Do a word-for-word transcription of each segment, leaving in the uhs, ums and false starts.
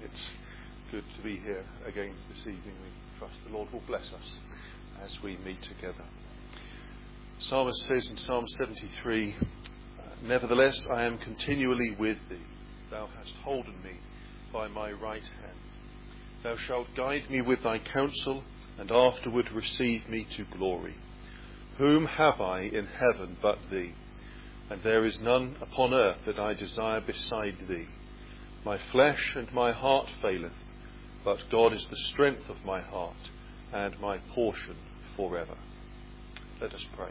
It's good to be here again this evening. We trust the Lord will bless us as we meet together. The psalmist says in Psalm seventy-three, "Nevertheless I am continually with thee. Thou hast holden me by my right hand. Thou shalt guide me with thy counsel, and afterward receive me to glory. Whom have I in heaven but thee? And there is none upon earth that I desire beside thee. My flesh and my heart faileth, but God is the strength of my heart and my portion forever." Let us pray.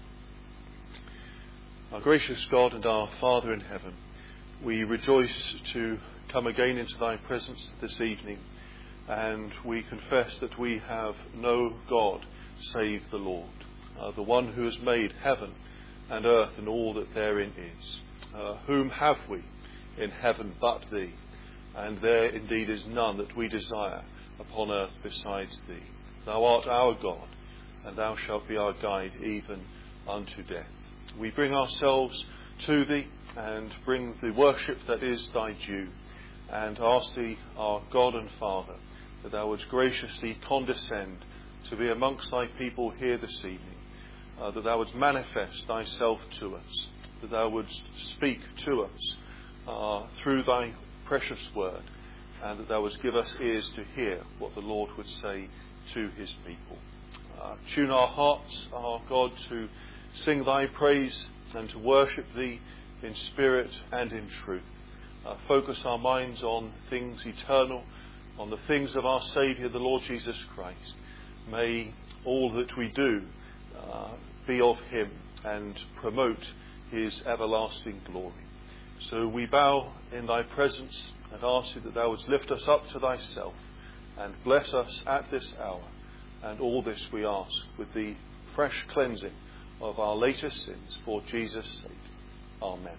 Our gracious God and our Father in heaven, we rejoice to come again into thy presence this evening, and we confess that we have no God save the Lord, uh, the one who has made heaven and earth and all that therein is. Uh, whom have we in heaven but thee? And there indeed is none that we desire upon earth besides thee. Thou art our God, and thou shalt be our guide even unto death. We bring ourselves to thee and bring the worship that is thy due, and ask thee, our God and Father, that thou wouldst graciously condescend to be amongst thy people here this evening, uh, that thou wouldst manifest thyself to us, that thou wouldst speak to us uh, through thy precious word, and that thou wouldst give us ears to hear what the Lord would say to his people. Uh, tune our hearts, our God, to sing thy praise and to worship thee in spirit and in truth. Uh, focus our minds on things eternal, on the things of our Saviour, the Lord Jesus Christ. May all that we do uh, be of him and promote his everlasting glory. So we bow in thy presence and ask thee that thou wouldst lift us up to thyself and bless us at this hour. And all this we ask with the fresh cleansing of our latest sins for Jesus' sake. Amen.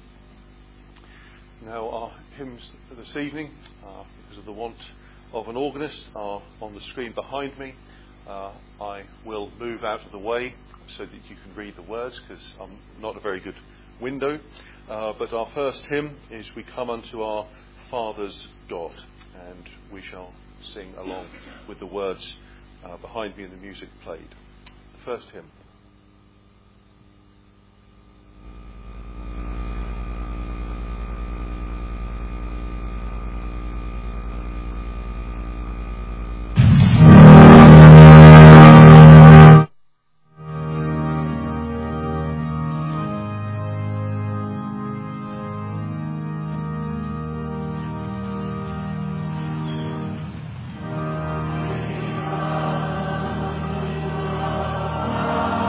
Now our hymns this evening, uh, because of the want of an organist, are on the screen behind me. Uh, I will move out of the way so that you can read the words, because I'm not a very good window. Uh, but our first hymn is "We Come Unto Our Father's God," and we shall sing along with the words uh, behind me and the music played. The first hymn. Ah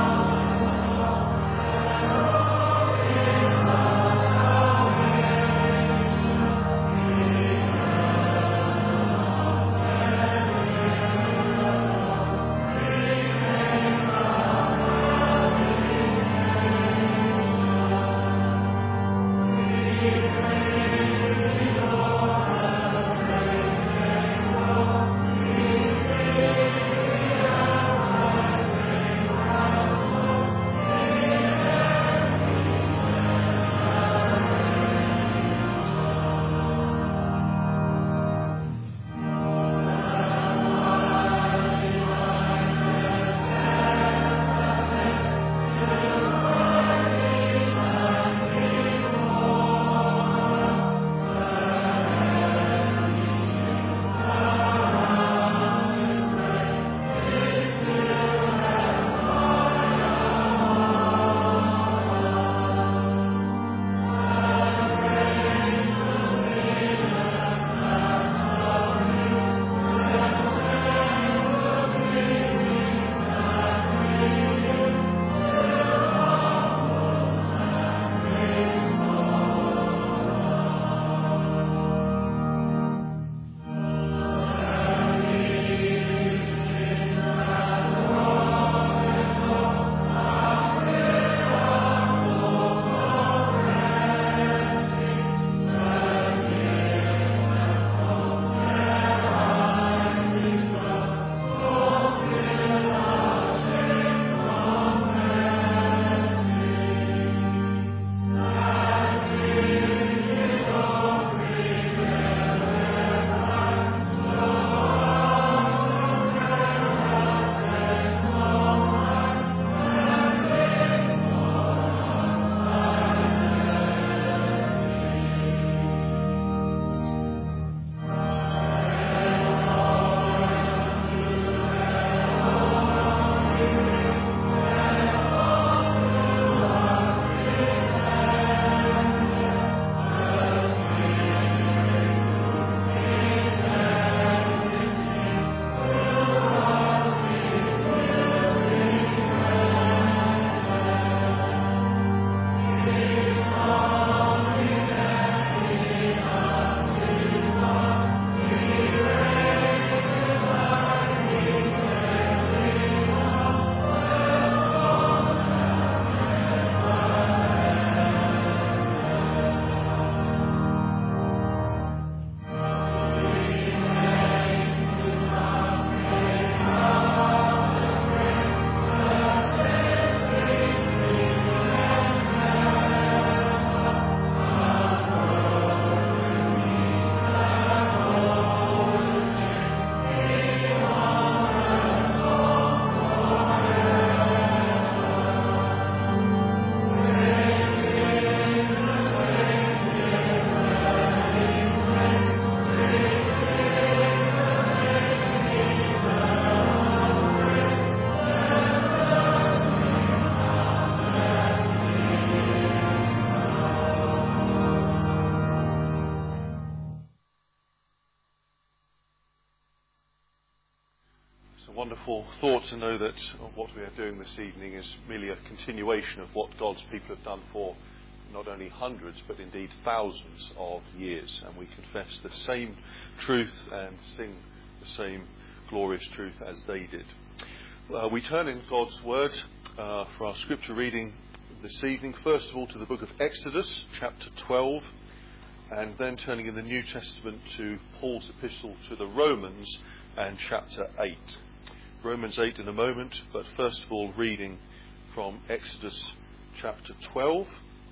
a wonderful thought to know that what we are doing this evening is merely a continuation of what God's people have done for not only hundreds but indeed thousands of years, and we confess the same truth and sing the same glorious truth as they did. Uh, we turn in God's Word uh, for our scripture reading this evening, first of all to the book of Exodus, chapter twelve, and then turning in the New Testament to Paul's epistle to the Romans and chapter eight. Romans eight in a moment, but first of all reading from Exodus chapter twelve,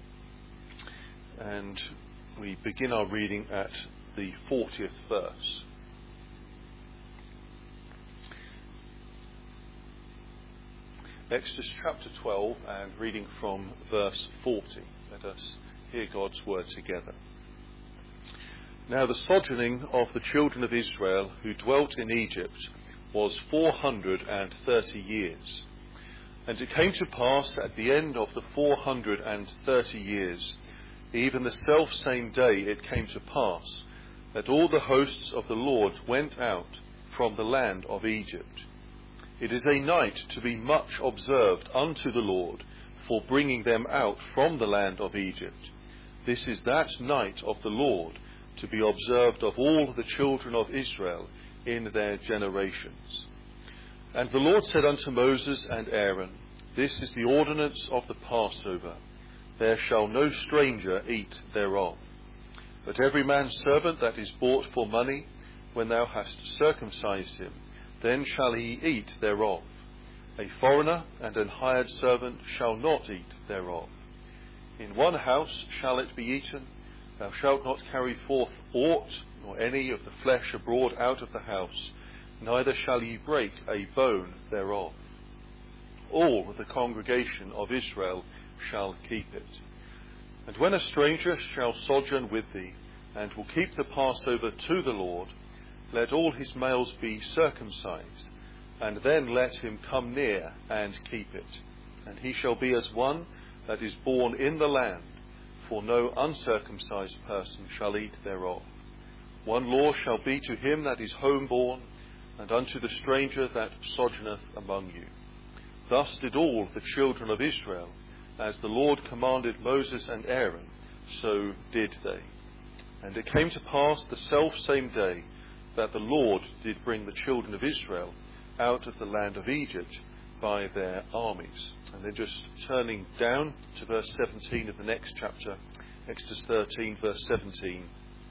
and we begin our reading at the fortieth verse. Exodus chapter twelve and reading from verse forty. Let us hear God's word together. Now the sojourning of the children of Israel who dwelt in Egypt was four hundred and thirty years. And it came to pass at the end of the four hundred and thirty years, even the selfsame day it came to pass, that all the hosts of the Lord went out from the land of Egypt. It is a night to be much observed unto the Lord, for bringing them out from the land of Egypt. This is that night of the Lord, to be observed of all the children of Israel in their generations. And the Lord said unto Moses and Aaron, This is the ordinance of the Passover. There shall no stranger eat thereof. But every man's servant that is bought for money, when thou hast circumcised him, then shall he eat thereof. A foreigner and an hired servant shall not eat thereof. In one house shall it be eaten. Thou shalt not carry forth aught, nor any of the flesh abroad out of the house, neither shall ye break a bone thereof. All the congregation of Israel shall keep it. And when a stranger shall sojourn with thee, and will keep the Passover to the Lord, let all his males be circumcised, and then let him come near and keep it. And he shall be as one that is born in the land, for no uncircumcised person shall eat thereof. One law shall be to him that is homeborn, and unto the stranger that sojourneth among you. Thus did all the children of Israel, as the Lord commanded Moses and Aaron, so did they. And it came to pass the selfsame day that the Lord did bring the children of Israel out of the land of Egypt by their armies. And then just turning down to verse seventeen of the next chapter, Exodus thirteen, verse seventeen.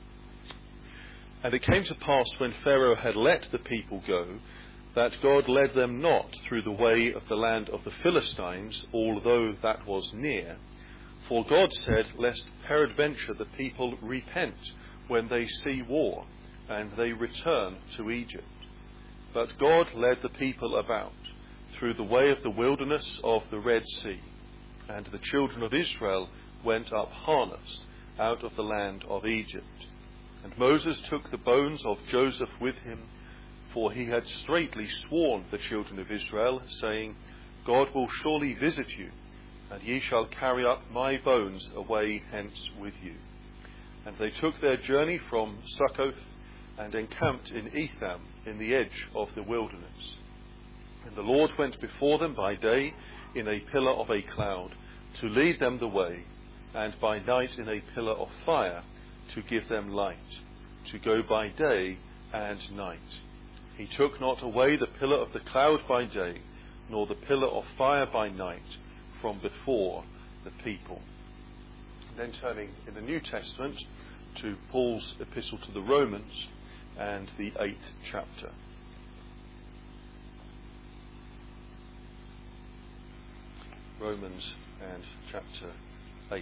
And it came to pass when Pharaoh had let the people go, that God led them not through the way of the land of the Philistines, although that was near. For God said, Lest peradventure the people repent when they see war, and they return to Egypt. But God led the people about through the way of the wilderness of the Red Sea, and the children of Israel went up harnessed out of the land of Egypt. And Moses took the bones of Joseph with him, for he had straitly sworn the children of Israel, saying, God will surely visit you, and ye shall carry up my bones away hence with you. And they took their journey from Succoth, and encamped in Etham in the edge of the wilderness. And the Lord went before them by day in a pillar of a cloud, to lead them the way, and by night in a pillar of fire, to give them light, to go by day and night. He took not away the pillar of the cloud by day, nor the pillar of fire by night, from before the people. Then turning in the New Testament to Paul's epistle to the Romans and the eighth chapter. Romans and chapter eight.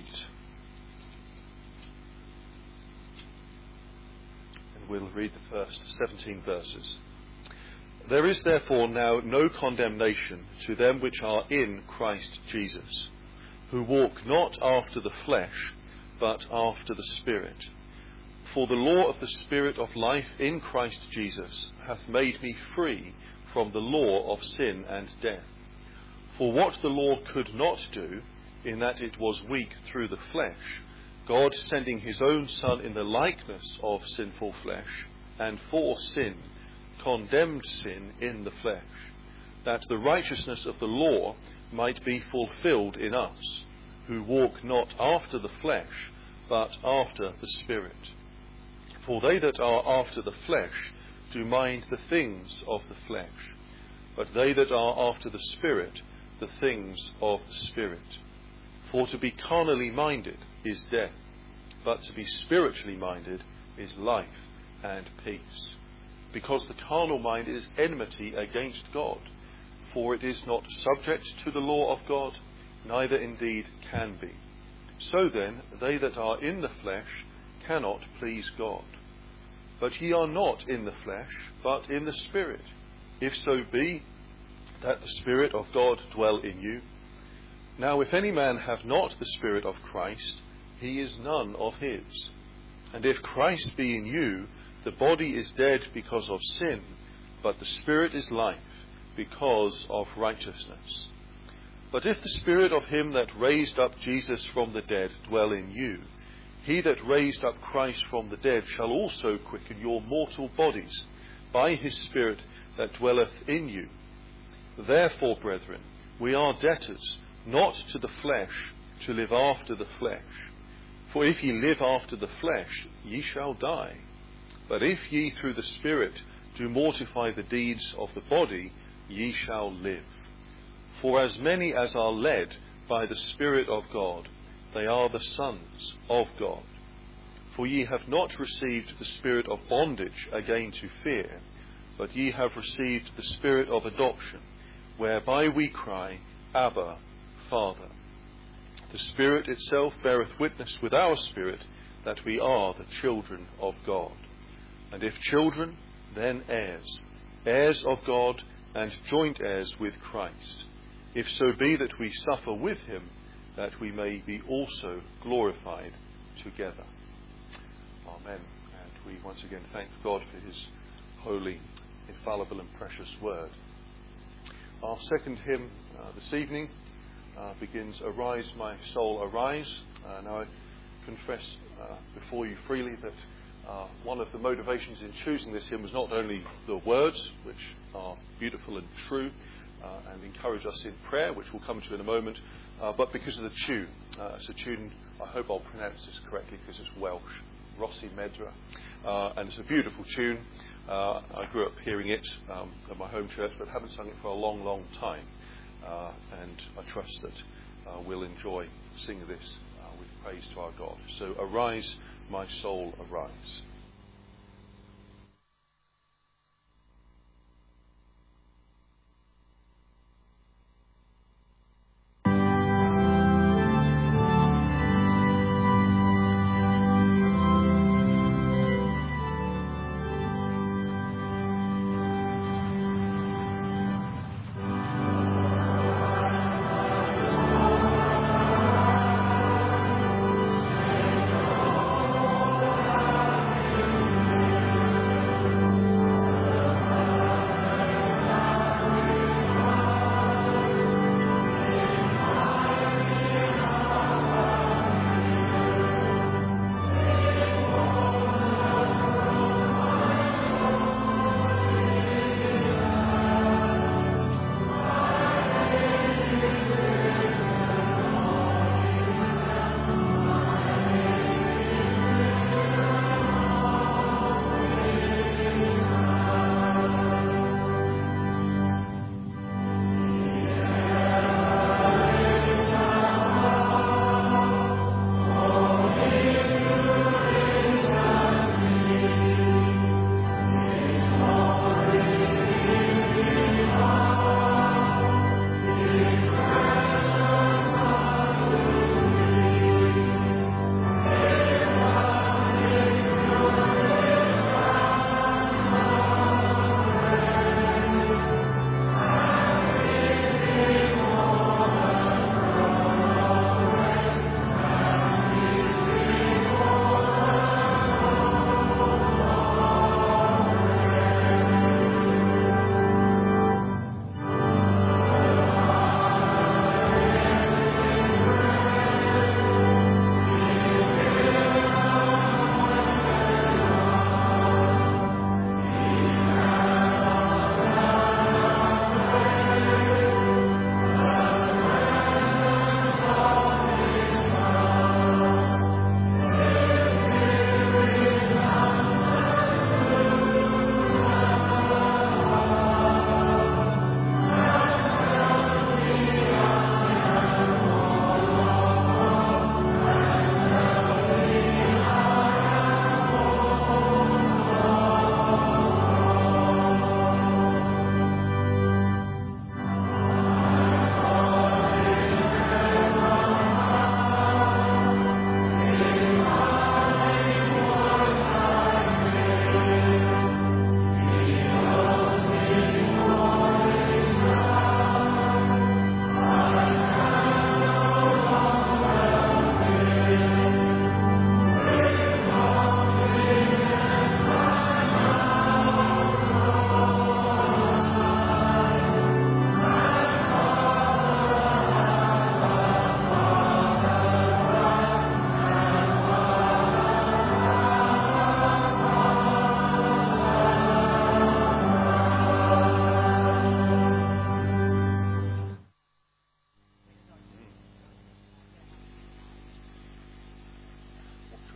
And we'll read the first seventeen verses. There is therefore now no condemnation to them which are in Christ Jesus, who walk not after the flesh, but after the Spirit. For the law of the Spirit of life in Christ Jesus hath made me free from the law of sin and death. For what the law could not do, in that it was weak through the flesh, God sending his own Son in the likeness of sinful flesh, and for sin, condemned sin in the flesh, that the righteousness of the law might be fulfilled in us, who walk not after the flesh, but after the Spirit. For they that are after the flesh do mind the things of the flesh, but they that are after the Spirit, the things of the Spirit. For to be carnally minded is death, but to be spiritually minded is life and peace. Because the carnal mind is enmity against God, for it is not subject to the law of God, neither indeed can be. So then, they that are in the flesh cannot please God. But ye are not in the flesh, but in the Spirit, if so be that the Spirit of God dwell in you. Now if any man have not the Spirit of Christ, he is none of his. And if Christ be in you, the body is dead because of sin, but the Spirit is life because of righteousness. But if the Spirit of him that raised up Jesus from the dead dwell in you, he that raised up Christ from the dead shall also quicken your mortal bodies by his Spirit that dwelleth in you. Therefore, brethren, we are debtors, not to the flesh, to live after the flesh. For if ye live after the flesh, ye shall die. But if ye through the Spirit do mortify the deeds of the body, ye shall live. For as many as are led by the Spirit of God, they are the sons of God. For ye have not received the spirit of bondage again to fear, but ye have received the Spirit of adoption, whereby we cry, Abba, Father. The Spirit itself beareth witness with our spirit that we are the children of God. And if children, then heirs, heirs of God, and joint heirs with Christ, if so be that we suffer with him, that we may be also glorified together. Amen. And we once again thank God for his holy, infallible and precious word. Our second hymn uh, this evening uh, begins, Arise, my soul, arise. Uh, now I confess uh, before you freely that uh, one of the motivations in choosing this hymn was not only the words, which are beautiful and true, uh, and encourage us in prayer, which we'll come to in a moment, uh, but because of the tune. Uh, it's a tune, I hope I'll pronounce this correctly because it's Welsh, Rossi Medra, uh, and it's a beautiful tune. Uh, I grew up hearing it um, at my home church, but haven't sung it for a long, long time. Uh, and I trust that uh, we'll enjoy singing this uh, with praise to our God. So, arise, my soul, arise.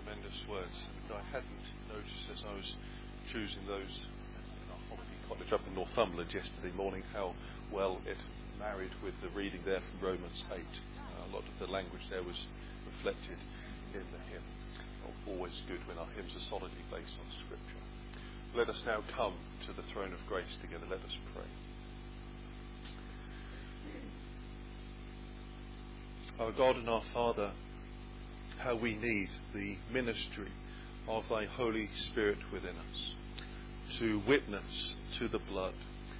tremendous words. And I hadn't noticed as I was choosing those in our holiday cottage up in Northumberland yesterday morning how well it married with the reading there from Romans eight. Uh, a lot of the language there was reflected in the hymn. Always good when our hymns are solidly based on Scripture. Let us now come to the throne of grace together. Let us pray. Our God and our Father, how we need the ministry of thy Holy Spirit within us to witness to the blood,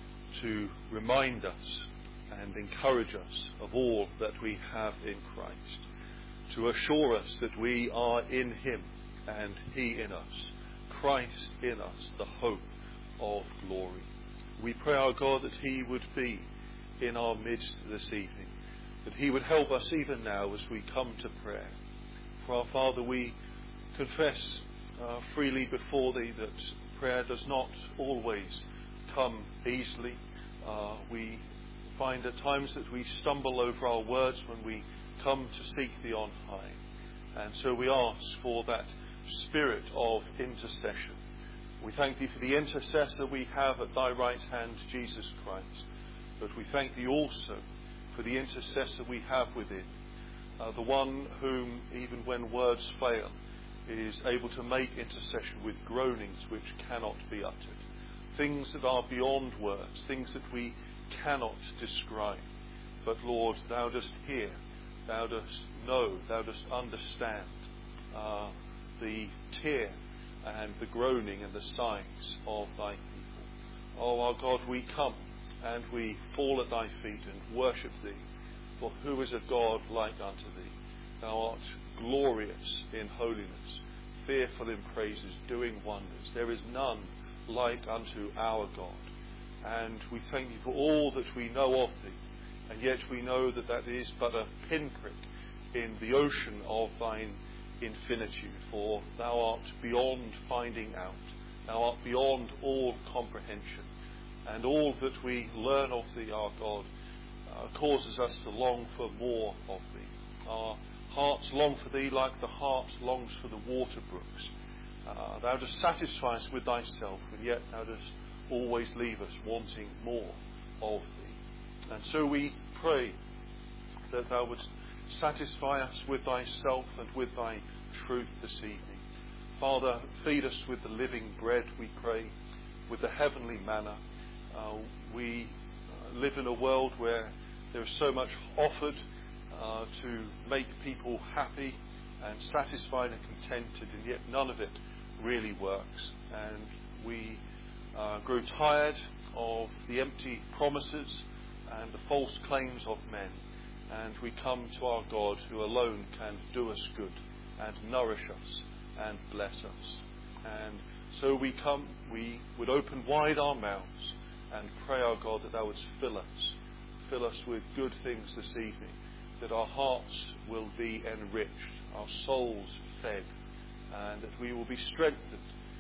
to remind us and encourage us of all that we have in Christ, to assure us that we are in him and he in us, Christ in us, the hope of glory. We pray, our God, that he would be in our midst this evening, that he would help us even now as we come to prayer. For our Father, we confess uh, freely before thee that prayer does not always come easily. Uh, we find at times that we stumble over our words when we come to seek thee on high. And so we ask for that spirit of intercession. We thank thee for the intercessor we have at thy right hand, Jesus Christ. But we thank thee also for the intercessor we have within, uh, the one whom, even when words fail, is able to make intercession with groanings which cannot be uttered. Things that are beyond words, things that we cannot describe. But Lord, thou dost hear, thou dost know, thou dost understand uh, the tear and the groaning and the sighs of thy people. Oh, our God, we come and we fall at thy feet and worship thee. For who is a God like unto thee? Thou art glorious in holiness, fearful in praises, doing wonders. There is none like unto our God. And we thank thee for all that we know of thee. And yet we know that that is but a pinprick in the ocean of thine infinitude. For thou art beyond finding out. Thou art beyond all comprehension. And all that we learn of thee, our God, uh, causes us to long for more of thee. Our hearts long for thee like the heart longs for the water brooks. Uh, thou dost satisfy us with thyself, and yet thou dost always leave us wanting more of thee. And so we pray that thou wouldst satisfy us with thyself and with thy truth this evening. Father, feed us with the living bread, we pray, with the heavenly manna. Uh, we uh, live in a world where there is so much offered uh, to make people happy and satisfied and contented, and yet none of it really works. And we uh, grow tired of the empty promises and the false claims of men, and we come to our God who alone can do us good and nourish us and bless us. And so we come, we would open wide our mouths and pray, our God, that thou wouldst fill us, fill us with good things this evening, that our hearts will be enriched, our souls fed, and that we will be strengthened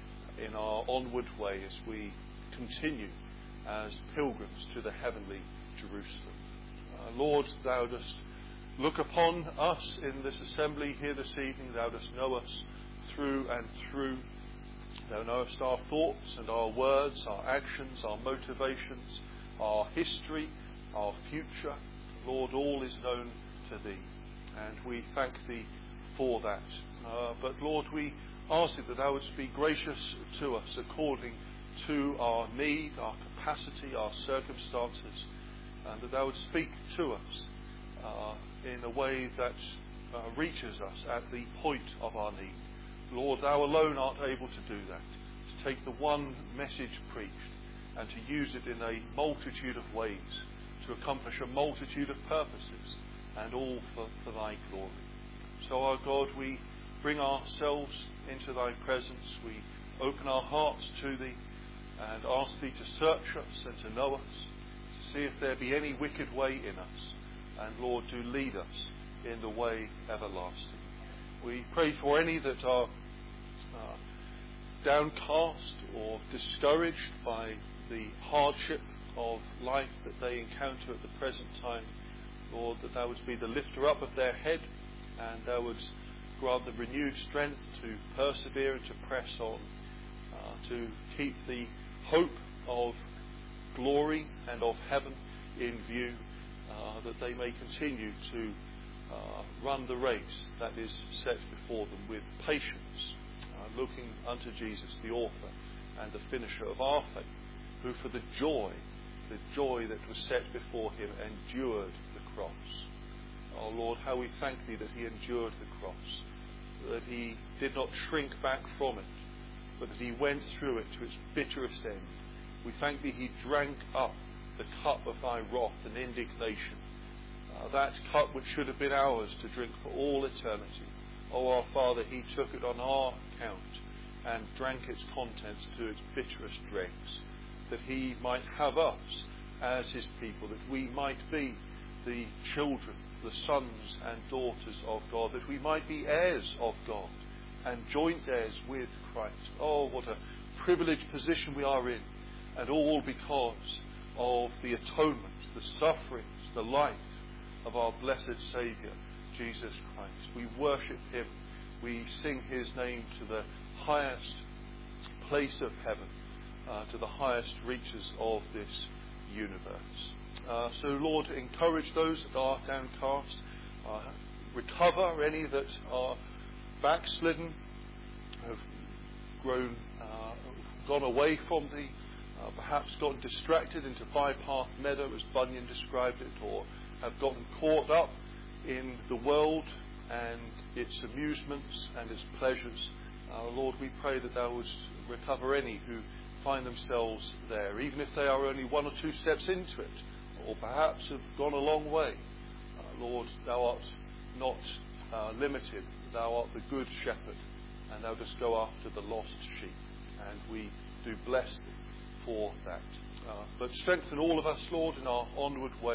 in our onward way as we continue as pilgrims to the heavenly Jerusalem. Uh, Lord, thou dost look upon us in this assembly here this evening. Thou dost know us through and through. Thou knowest our thoughts and our words, our actions, our motivations, our history, our future. Lord, all is known to thee, and we thank thee for that. Uh, but Lord, we ask thee that thou wouldst be gracious to us according to our need, our capacity, our circumstances, and that thou wouldst speak to us uh, in a way that uh, reaches us at the point of our need. Lord, thou alone art able to do that, to take the one message preached and to use it in a multitude of ways to accomplish a multitude of purposes, and all for, for thy glory. So, our God, we bring ourselves into thy presence. We open our hearts to thee and ask thee to search us and to know us, to see if there be any wicked way in us. And Lord, do lead us in the way everlasting. We pray for any that are uh, downcast or discouraged by the hardship of life that they encounter at the present time. Lord, that thou wouldst be the lifter up of their head, and thou wouldst grant them renewed strength to persevere and to press on, uh, to keep the hope of glory and of heaven in view, uh, that they may continue to uh, run the race that is set before them with patience, uh, looking unto Jesus, the author and the finisher of our faith, who for the joy, the joy that was set before him, endured the cross. Oh Lord, how we thank thee that he endured the cross, that he did not shrink back from it, but that he went through it to its bitterest end. We thank thee he drank up the cup of thy wrath and indignation, uh, that cup which should have been ours to drink for all eternity. O our Father, he took it on our account and drank its contents to its bitterest dregs, that he might have us as his people, that we might be the children, the sons and daughters of God, that we might be heirs of God and joint heirs with Christ. Oh, what a privileged position we are in, and all because of the atonement, the sufferings, the life of our blessed Saviour, Jesus Christ. We worship him. We sing his name to the highest place of heaven, uh, to the highest reaches of this universe. Uh, so, Lord, encourage those that are downcast, uh, recover any that are backslidden, have grown, uh, gone away from thee, uh, perhaps gotten distracted into bypath meadow, as Bunyan described it, or have gotten caught up in the world and its amusements and its pleasures. Uh, Lord, we pray that thou wouldst recover any who find themselves there, even if they are only one or two steps into it, or perhaps have gone a long way. Uh, Lord, thou art not uh, limited. Thou art the good shepherd, and thou dost go after the lost sheep. And we do bless thee for that. Uh, but strengthen all of us, Lord, in our onward way,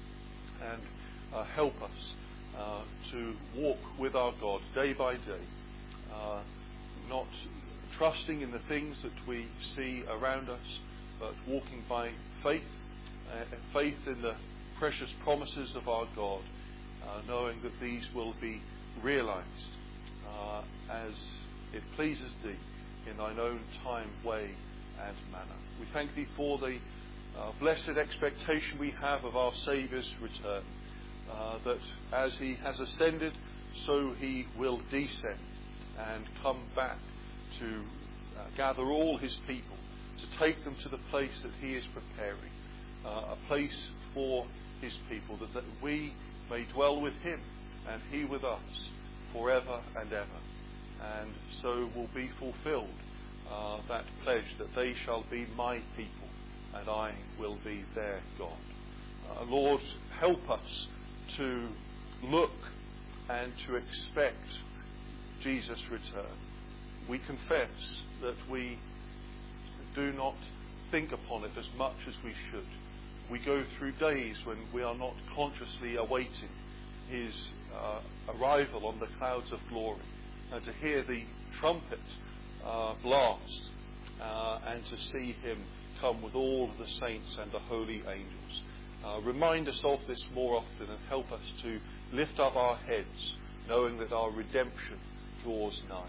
and uh, help us uh, to walk with our God day by day, uh, not trusting in the things that we see around us, but walking by faith, uh, faith in the precious promises of our God, uh, knowing that these will be realized uh, as it pleases thee in thine own time, way and manner. We thank thee for the uh, blessed expectation we have of our Saviour's return, uh, that as he has ascended, so he will descend and come back to uh, gather all his people, to take them to the place that he is preparing, uh, a place for his people, that, that we may dwell with him and he with us forever and ever. And so will be fulfilled uh, that pledge that they shall be my people and I will be their God. Uh, Lord, help us to look and to expect Jesus' return. We confess that we do not think upon it as much as we should. We go through days when we are not consciously awaiting his uh, arrival on the clouds of glory, and to hear the trumpet uh, blast uh, and to see him come with all of the saints and the holy angels. Uh, remind us of this more often and help us to lift up our heads, knowing that our redemption draws nigh.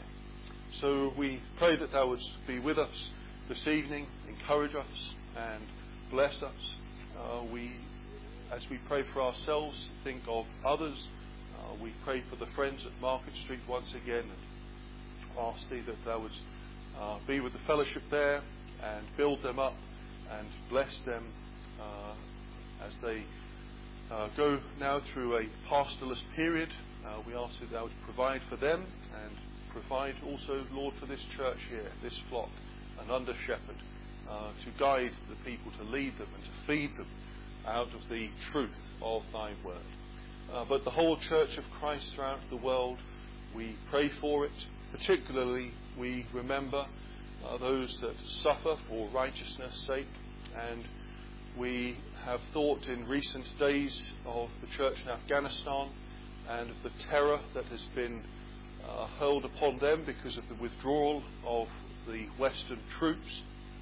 So we pray that thou wouldst be with us this evening, encourage us and bless us. Uh, we, as we pray for ourselves, think of others. Uh, we pray for the friends at Market Street once again, and ask thee that thou wouldst uh, be with the fellowship there and build them up and bless them uh, as they uh, go now through a pastorless period. Uh, we ask that thou would provide for them and provide also, Lord, for this church here, this flock, an under shepherd, uh, to guide the people, to lead them and to feed them out of the truth of thy word. Uh, but the whole church of Christ throughout the world, we pray for it. Particularly, we remember uh, those that suffer for righteousness' sake, and we have thought in recent days of the church in Afghanistan and of the terror that has been uh, hurled upon them because of the withdrawal of the Western troops.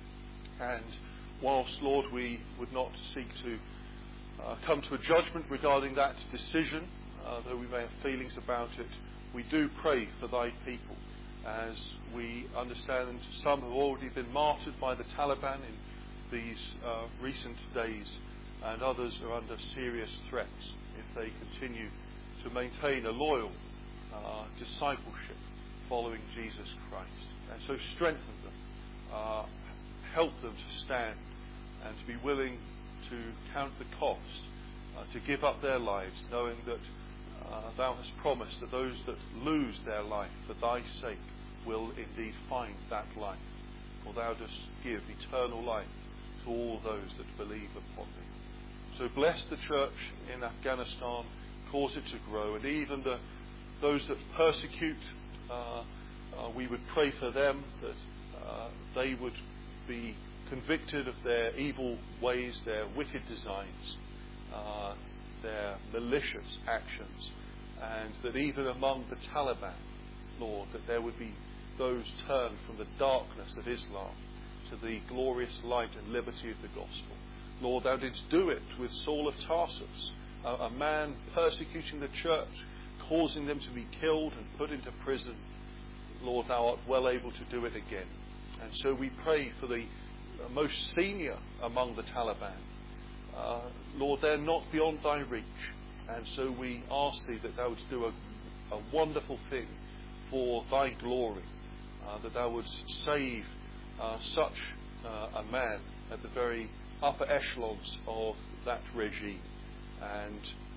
And whilst, Lord, we would not seek to uh, come to a judgment regarding that decision, uh, though we may have feelings about it, we do pray for thy people, as we understand some have already been martyred by the Taliban in these uh, recent days, and others are under serious threats if they continue to maintain a loyal uh, discipleship following Jesus Christ. And so strengthen them, uh, help them to stand and to be willing to count the cost, uh, to give up their lives, knowing that uh, thou hast promised that those that lose their life for thy sake will indeed find that life. For thou dost give eternal life to all those that believe upon thee. So bless the church in Afghanistan, cause it to grow, and even the, those that persecute, uh, uh, we would pray for them, that uh, they would be convicted of their evil ways, their wicked designs, uh, their malicious actions, and that even among the Taliban, Lord, that there would be those turned from the darkness of Islam to the glorious light and liberty of the gospel. Lord, thou didst do it with Saul of Tarsus, a, a man persecuting the church, causing them to be killed and put into prison. Lord, thou art well able to do it again. And so we pray for the most senior among the Taliban. Uh, Lord, they're not beyond thy reach. And so we ask thee that thou wouldst do a, a wonderful thing for thy glory, uh, that thou wouldst save uh, such uh, a man at the very upper echelons of that regime. And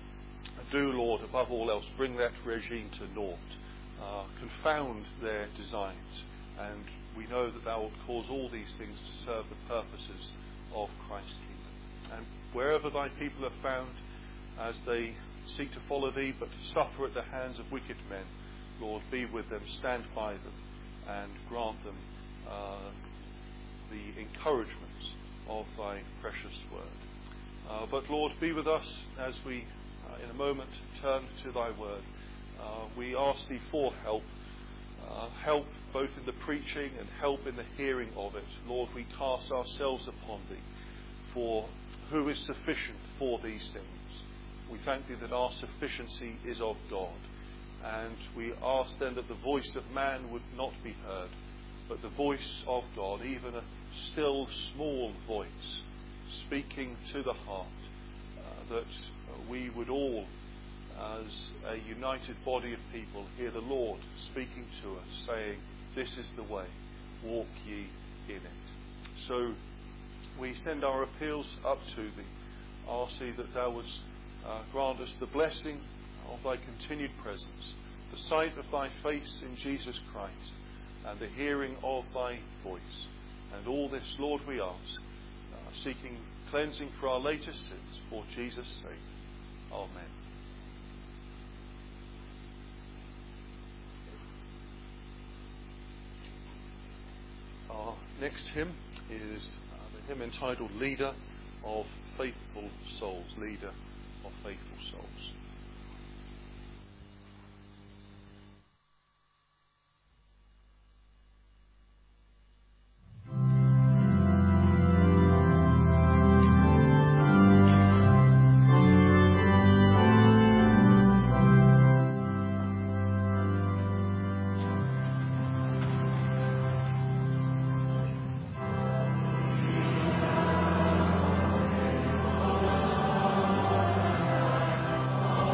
do, Lord, above all else, bring that regime to naught. Uh, confound their designs. And we know that thou wilt cause all these things to serve the purposes of Christ's kingdom. And wherever thy people are found, as they seek to follow thee, but suffer at the hands of wicked men, Lord, be with them, stand by them, and grant them uh, the encouragements of thy precious word. Uh, but Lord, be with us as we, uh, in a moment, turn to thy word. Uh, we ask thee for help, uh, help both in the preaching and help in the hearing of it. Lord, we cast ourselves upon thee, for who is sufficient for these things? We thank thee that our sufficiency is of God. And we ask then that the voice of man would not be heard, but the voice of God, even a still small voice, speaking to the heart, uh, that we would all, as a united body of people, hear the Lord speaking to us, saying, this is the way, walk ye in it. So we send our appeals up to thee, ask thee that thou wouldst uh, grant us the blessing of thy continued presence, the sight of thy face in Jesus Christ, and the hearing of thy voice. And all this, Lord, we ask, uh, seeking cleansing for our latest sins, for Jesus' sake. Amen. Our next hymn is uh, the hymn entitled Leader of Faithful Souls. Leader of Faithful Souls. Oh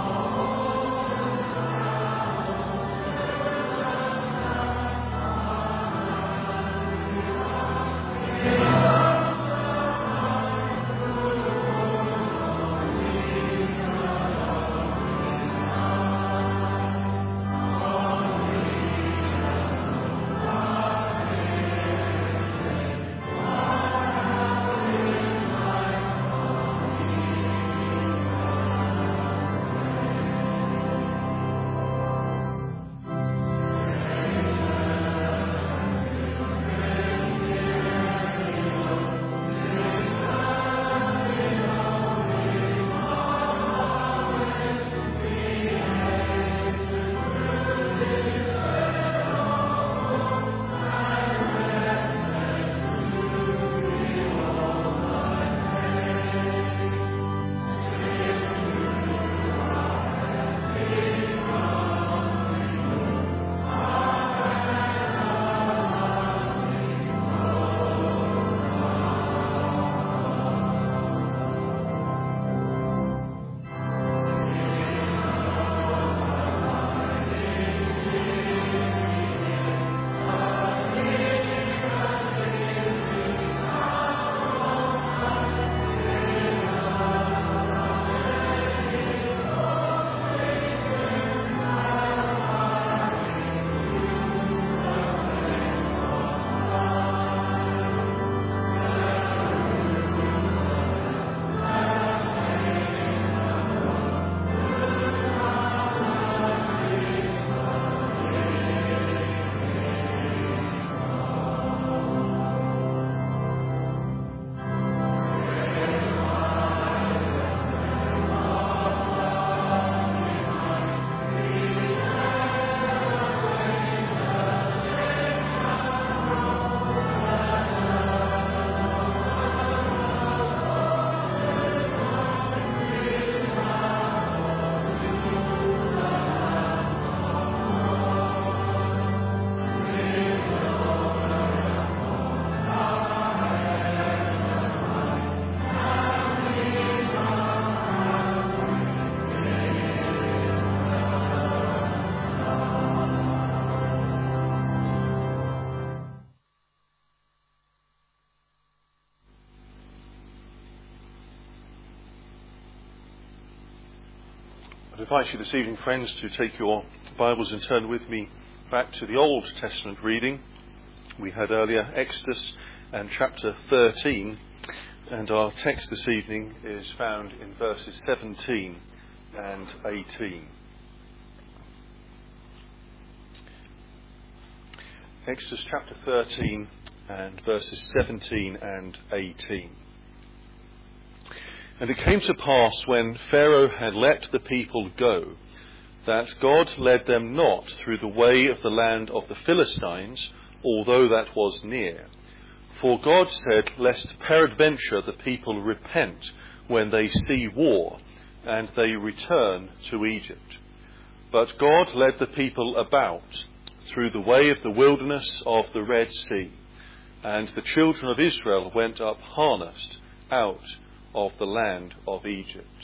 I invite you this evening, friends, to take your Bibles and turn with me back to the Old Testament reading. We had earlier Exodus and chapter thirteen, and our text this evening is found in verses seventeen and eighteen. Exodus chapter thirteen and verses seventeen and eighteen. And it came to pass, when Pharaoh had let the people go, that God led them not through the way of the land of the Philistines, although that was near. For God said, lest peradventure the people repent when they see war, and they return to Egypt. But God led the people about through the way of the wilderness of the Red Sea, and the children of Israel went up harnessed out of the land of Egypt.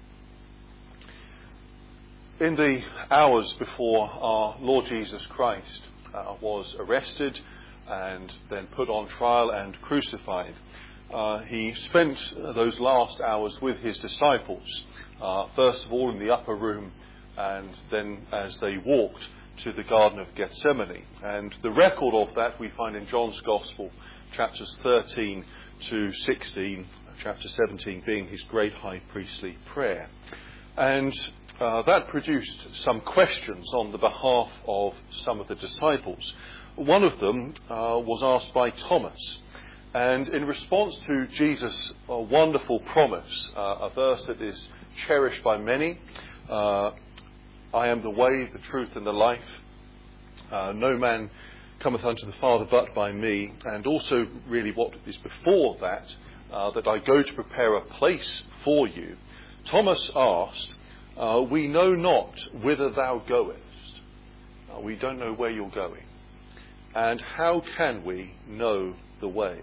In the hours before our Lord Jesus Christ uh, was arrested and then put on trial and crucified, uh, he spent those last hours with his disciples, uh, first of all in the upper room, and then as they walked to the Garden of Gethsemane. And the record of that we find in John's Gospel, chapters thirteen to sixteen, chapter seventeen being his great high priestly prayer. And uh, that produced some questions on the behalf of some of the disciples. One of them uh, was asked by Thomas. And in response to Jesus' uh, wonderful promise, uh, a verse that is cherished by many, uh, I am the way, the truth and the life. Uh, no man cometh unto the Father but by me. And also really what is before that, Uh, that I go to prepare a place for you. Thomas asked, uh, we know not whither thou goest. Uh, we don't know where you're going. And how can we know the way?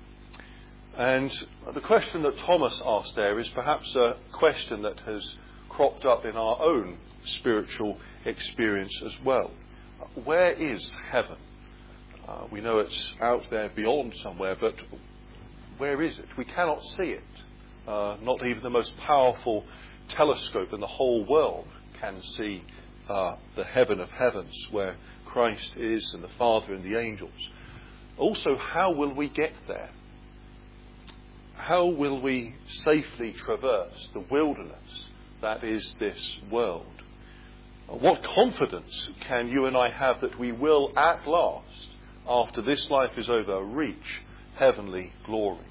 And the question that Thomas asked there is perhaps a question that has cropped up in our own spiritual experience as well. Where is heaven? Uh, we know it's out there beyond somewhere, but where is it? We cannot see it. Uh, not even the most powerful telescope in the whole world can see uh, the heaven of heavens where Christ is and the Father and the angels. Also, how will we get there? How will we safely traverse the wilderness that is this world? What confidence can you and I have that we will at last, after this life is over, reach heavenly glory?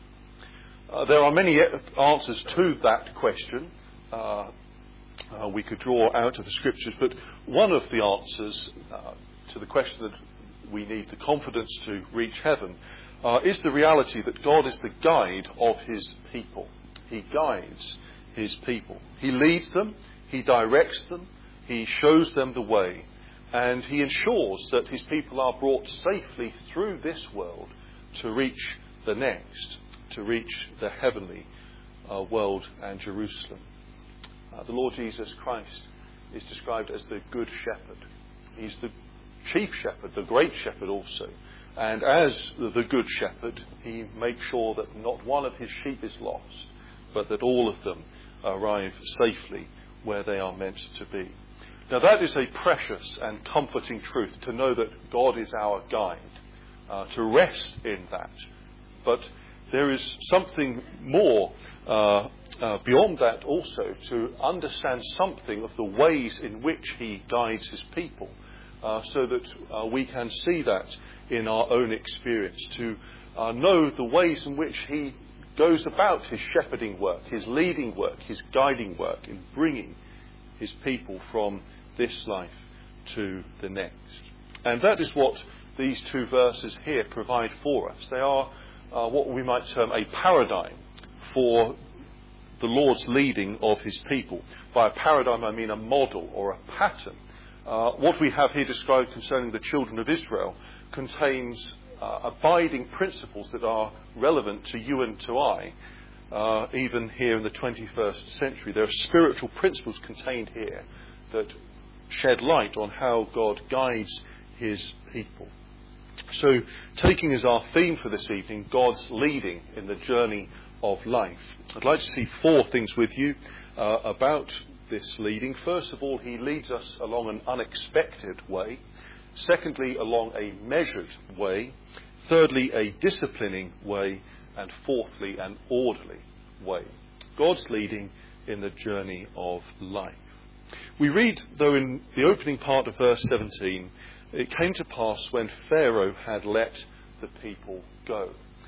Uh, there are many answers to that question uh, uh, we could draw out of the scriptures, but one of the answers uh, to the question that we need the confidence to reach heaven uh, is the reality that God is the guide of his people. He guides his people. He leads them, he directs them, he shows them the way, and he ensures that his people are brought safely through this world to reach the next, to reach the heavenly uh, world and Jerusalem. Uh, the Lord Jesus Christ is described as the Good Shepherd. He's the chief shepherd, the great shepherd also. And as the Good Shepherd, he makes sure that not one of his sheep is lost, but that all of them arrive safely where they are meant to be. Now that is a precious and comforting truth, to know that God is our guide, uh, to rest in that. But there is something more uh, uh, beyond that also, to understand something of the ways in which he guides his people, uh, so that uh, we can see that in our own experience, to uh, know the ways in which he goes about his shepherding work, his leading work, his guiding work in bringing his people from this life to the next. And that is what these two verses here provide for us. They are Uh, what we might term a paradigm for the Lord's leading of his people. By a paradigm I mean a model or a pattern. Uh, what we have here described concerning the children of Israel contains uh, abiding principles that are relevant to you and to I, uh, even here in the twenty-first century. There are spiritual principles contained here that shed light on how God guides his people. So, taking as our theme for this evening, God's leading in the journey of life, I'd like to see four things with you uh, about this leading. First of all, he leads us along an unexpected way. Secondly, along a measured way. Thirdly, a disciplining way. And fourthly, an orderly way. God's leading in the journey of life. We read, though, in the opening part of verse seventeen, it came to pass when Pharaoh had let the people go.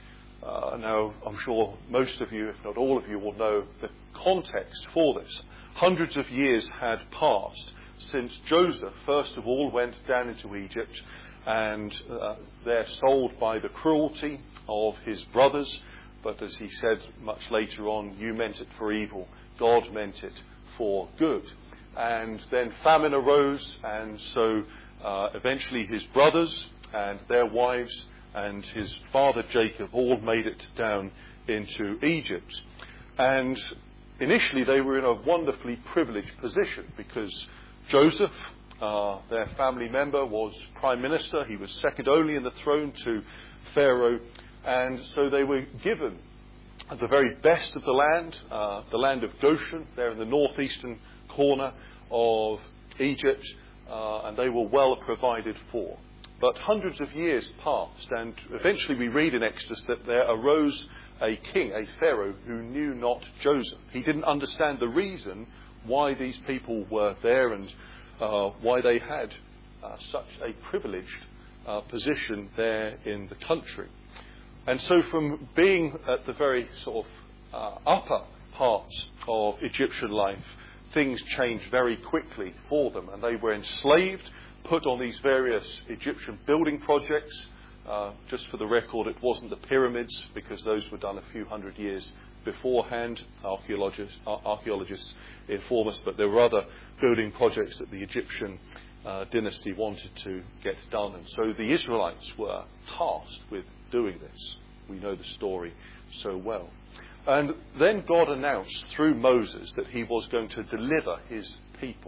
Uh, now, I'm sure most of you, if not all of you, will know the context for this. Hundreds of years had passed since Joseph, first of all, went down into Egypt, and uh, they're sold by the cruelty of his brothers. But as he said much later on, you meant it for evil, God meant it for good. And then famine arose, and so uh, eventually his brothers and their wives and his father Jacob all made it down into Egypt. And initially they were in a wonderfully privileged position because Joseph, uh, their family member, was prime minister. He was second only in the throne to Pharaoh. And so they were given the very best of the land, uh, the land of Goshen, there in the northeastern corner of Egypt, uh, and they were well provided for. But hundreds of years passed, and eventually we read in Exodus that there arose a king, a Pharaoh, who knew not Joseph. He didn't understand the reason why these people were there and uh, why they had uh, such a privileged uh, position there in the country. And so from being at the very sort of uh, upper parts of Egyptian life, things changed very quickly for them, and they were enslaved, put on these various Egyptian building projects. Uh, just for the record, it wasn't the pyramids, because those were done a few hundred years beforehand. Archaeologists, archaeologists inform us, but there were other building projects that the Egyptian uh, dynasty wanted to get done. And so the Israelites were tasked with doing this. We know the story so well. And then God announced through Moses that he was going to deliver his people.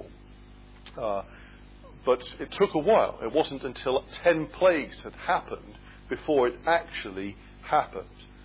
Uh, but it took a while. It wasn't until ten plagues had happened before it actually happened.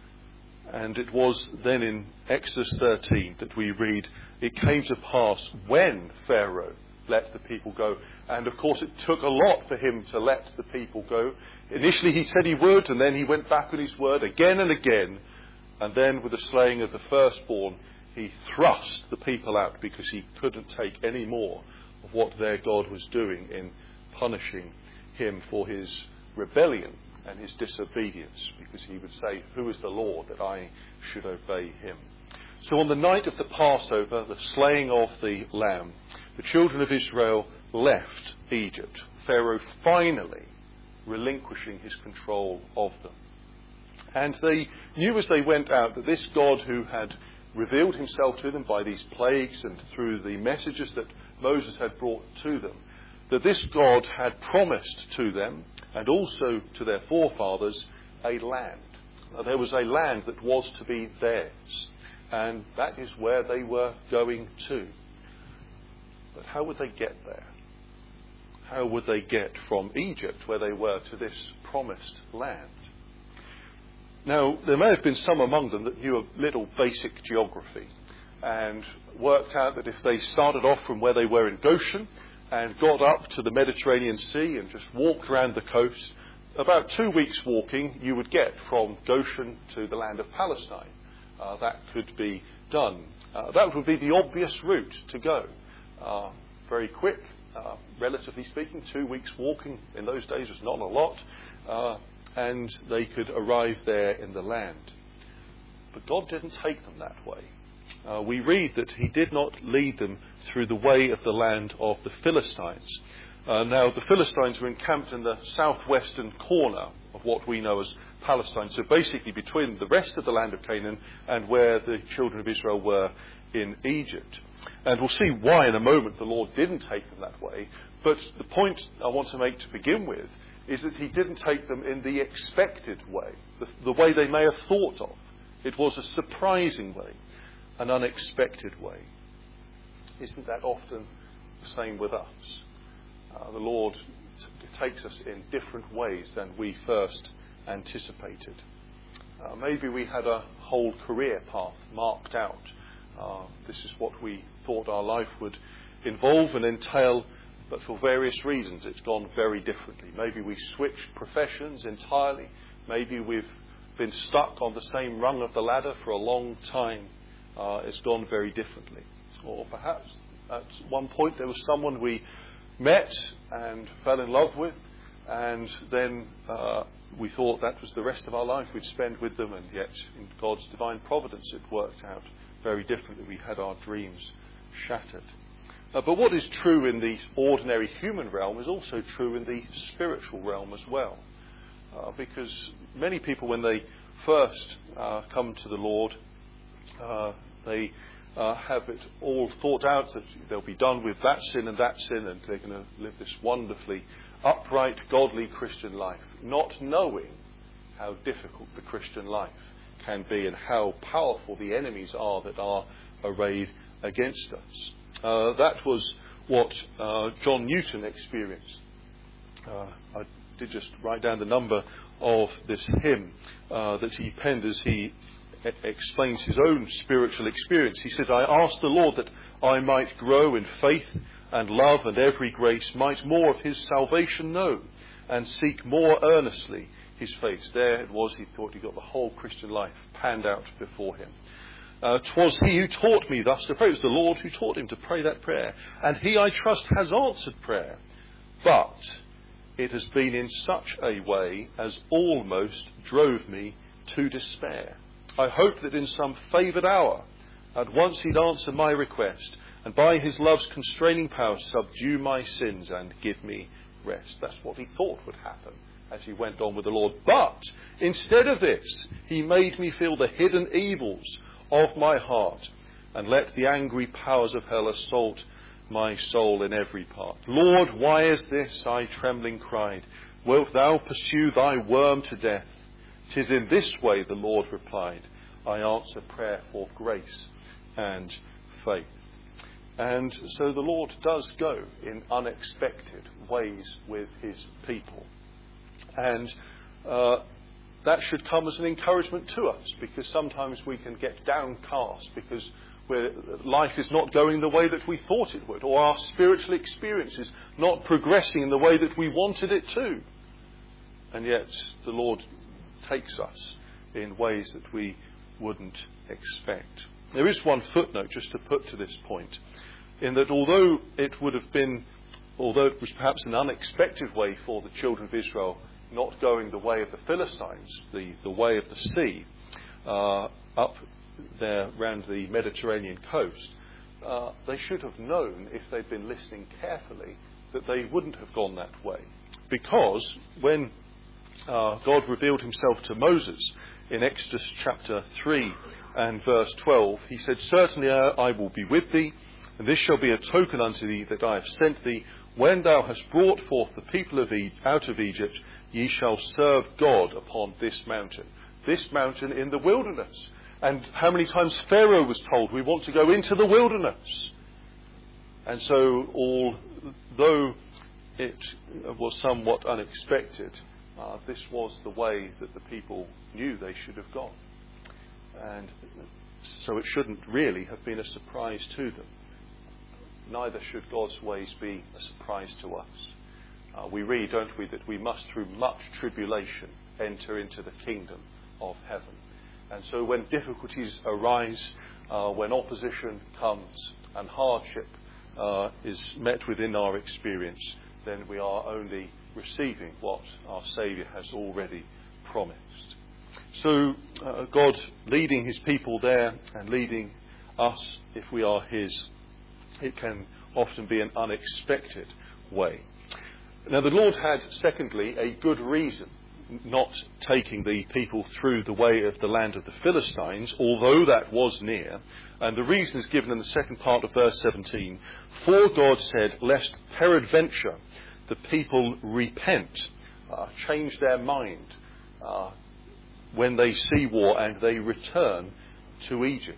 And it was then in Exodus thirteen that we read, it came to pass when Pharaoh let the people go. And of course it took a lot for him to let the people go. Initially he said he would, and then he went back on his word again and again. And then with the slaying of the firstborn, he thrust the people out because he couldn't take any more of what their God was doing in punishing him for his rebellion and his disobedience, because he would say, who is the Lord that I should obey him? So on the night of the Passover, the slaying of the lamb, the children of Israel left Egypt, Pharaoh finally relinquishing his control of them. And they knew as they went out that this God who had revealed himself to them by these plagues and through the messages that Moses had brought to them, that this God had promised to them and also to their forefathers a land. Now, there was a land that was to be theirs, and that is where they were going to. But how would they get there? How would they get from Egypt, where they were, to this promised land? Now, there may have been some among them that knew a little basic geography and worked out that if they started off from where they were in Goshen and got up to the Mediterranean Sea and just walked around the coast, about two weeks walking, you would get from Goshen to the land of Palestine. Uh, that could be done. Uh, that would be the obvious route to go. Uh, very quick, uh, relatively speaking. Two weeks walking in those days was not a lot. Uh, and they could arrive there in the land. But God didn't take them that way. Uh, we read that he did not lead them through the way of the land of the Philistines. Uh, now, the Philistines were encamped in the southwestern corner of what we know as Palestine, so basically between the rest of the land of Canaan and where the children of Israel were in Egypt. And we'll see why in a moment the Lord didn't take them that way. But the point I want to make to begin with is that he didn't take them in the expected way, the, the way they may have thought of. It was a surprising way, an unexpected way. Isn't that often the same with us? Uh, the Lord t- takes us in different ways than we first anticipated. Uh, maybe we had a whole career path marked out Uh, this is what we thought our life would involve and entail, but for various reasons it's gone very differently. Maybe we switched professions entirely. Maybe we've been stuck on the same rung of the ladder for a long time. Uh, it's gone very differently. Or perhaps at one point there was someone we met and fell in love with, and then uh, we thought that was the rest of our life we'd spend with them, and yet in God's divine providence it worked out very differently. We had our dreams shattered. Uh, but what is true in the ordinary human realm is also true in the spiritual realm as well. Uh, because many people, when they first uh, come to the Lord, uh, they uh, have it all thought out that they'll be done with that sin and that sin, and they're going to live this wonderfully upright, godly Christian life, not knowing how difficult the Christian life can be and how powerful the enemies are that are arrayed against us. Uh, that was what uh, John Newton experienced. Uh, I did just write down the number of this hymn uh, that he penned as he e- explains his own spiritual experience. He says, "I asked the Lord that I might grow in faith and love and every grace, might more of his salvation know, and seek more earnestly his face." There it was, he thought he got the whole Christian life panned out before him. Uh, 'Twas he who taught me thus to pray. It was the Lord who taught him to pray that prayer. And he, I trust, has answered prayer. But it has been in such a way as almost drove me to despair. I hoped that in some favoured hour at once he'd answer my request, and by his love's constraining power subdue my sins and give me rest. That's what he thought would happen as he went on with the Lord. But instead of this, he made me feel the hidden evils of my heart, and let the angry powers of hell assault my soul in every part. Lord, why is this? I trembling cried. Wilt thou pursue thy worm to death? 'Tis in this way, the Lord replied, I answer prayer for grace and faith. And so the Lord does go in unexpected ways with his people. And uh, that should come as an encouragement to us, because sometimes we can get downcast because we're, life is not going the way that we thought it would, or our spiritual experience is not progressing in the way that we wanted it to. And yet the Lord takes us in ways that we wouldn't expect. There is one footnote just to put to this point, in that although it would have been, although it was perhaps an unexpected way for the children of Israel, not going the way of the Philistines, the, the way of the sea, uh, up there around the Mediterranean coast, uh, they should have known, if they'd been listening carefully, that they wouldn't have gone that way. Because when uh, God revealed himself to Moses in Exodus chapter three and verse twelve, he said, Certainly I will be with thee, and this shall be a token unto thee that I have sent thee. When thou hast brought forth the people of e- out of Egypt, ye shall serve God upon this mountain. This mountain in the wilderness. And how many times Pharaoh was told, we want to go into the wilderness. And so, although it was somewhat unexpected, uh, this was the way that the people knew they should have gone. And so it shouldn't really have been a surprise to them. Neither should God's ways be a surprise to us. Uh, we read, don't we, that we must through much tribulation enter into the kingdom of heaven. And so when difficulties arise, uh, when opposition comes and hardship uh, is met within our experience, then we are only receiving what our Saviour has already promised. So uh, God leading his people there and leading us, if we are his, it can often be an unexpected way. Now the Lord had, secondly, a good reason not taking the people through the way of the land of the Philistines, although that was near. And the reason is given in the second part of verse seventeen. For God said, lest peradventure the people repent, uh, change their mind uh, when they see war and they return to Egypt.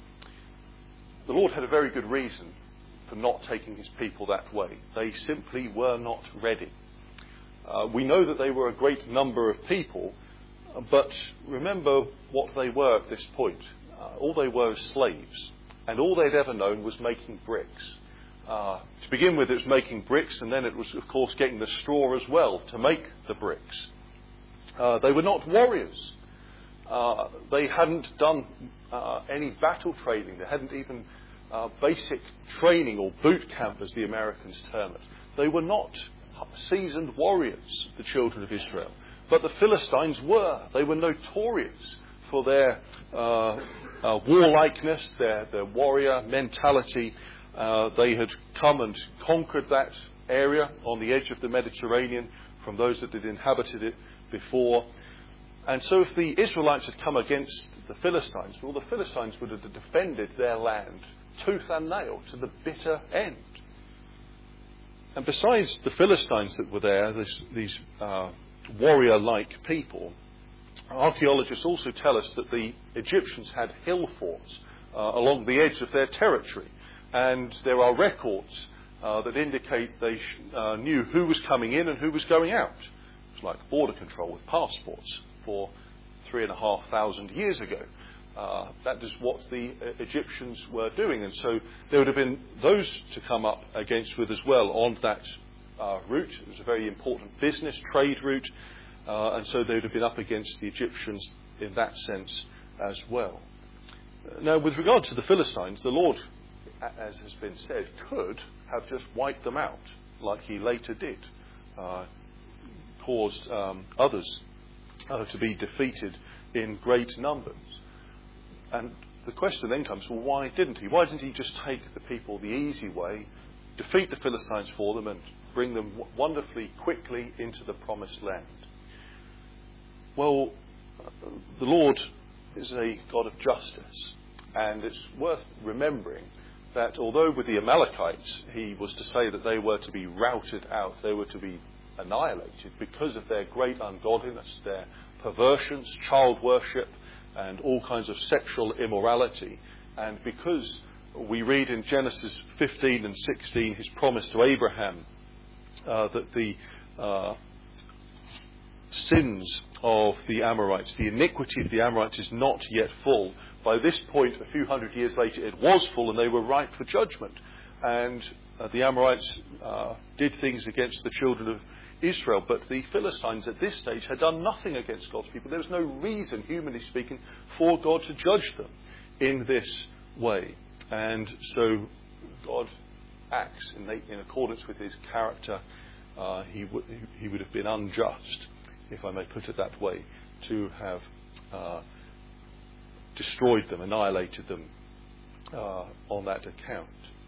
The Lord had a very good reason for not taking his people that way. They simply were not ready. Uh, we know that they were a great number of people, but remember what they were at this point. Uh, all they were was slaves. and all they'd ever known was making bricks. Uh, to begin with, it was making bricks, and then it was, of course, getting the straw as well to make the bricks. Uh, they were not warriors. Uh, they hadn't done uh, any battle training. They hadn't even uh, basic training or boot camp, as the Americans term it. They were not seasoned warriors, the children of Israel. But the Philistines were. They were notorious for their uh, uh, warlikeness, their, their warrior mentality. Uh, they had come and conquered that area on the edge of the Mediterranean from those that had inhabited it before. And so if the Israelites had come against the Philistines, well, the Philistines would have defended their land tooth and nail to the bitter end. And besides the Philistines that were there, this, these uh, warrior-like people, archaeologists also tell us that the Egyptians had hill forts uh, along the edge of their territory. And there are records uh, that indicate they sh- uh, knew who was coming in and who was going out. It was like border control with passports for three and a half thousand years ago. Uh, that is what the uh, Egyptians were doing. And so there would have been those to come up against with as well on that uh, route. It was a very important business, trade route. Uh, and so they would have been up against the Egyptians in that sense as well. Now, with regard to the Philistines, the Lord, as has been said, could have just wiped them out, like he later did, uh, caused um, others uh, to be defeated in great numbers. And the question then comes, well, why didn't he? Why didn't he just take the people the easy way, defeat the Philistines for them, and bring them w- wonderfully, quickly into the promised land? Well, the Lord is a God of justice, and it's worth remembering that although with the Amalekites he was to say that they were to be routed out, they were to be annihilated because of their great ungodliness, their perversions, child worship, and all kinds of sexual immorality. And because we read in Genesis fifteen and sixteen his promise to Abraham uh, that the uh, sins of the Amorites, the iniquity of the Amorites is not yet full. By this point, a few hundred years later, it was full and they were ripe for judgment. And uh, the Amorites uh, did things against the children of Israel, but the Philistines at this stage had done nothing against God's people. There was no reason, humanly speaking, for God to judge them in this way. And so God acts in, in accordance with his character. Uh, he, w- he would have been unjust, if I may put it that way, to have uh, destroyed them, annihilated them uh, on that account.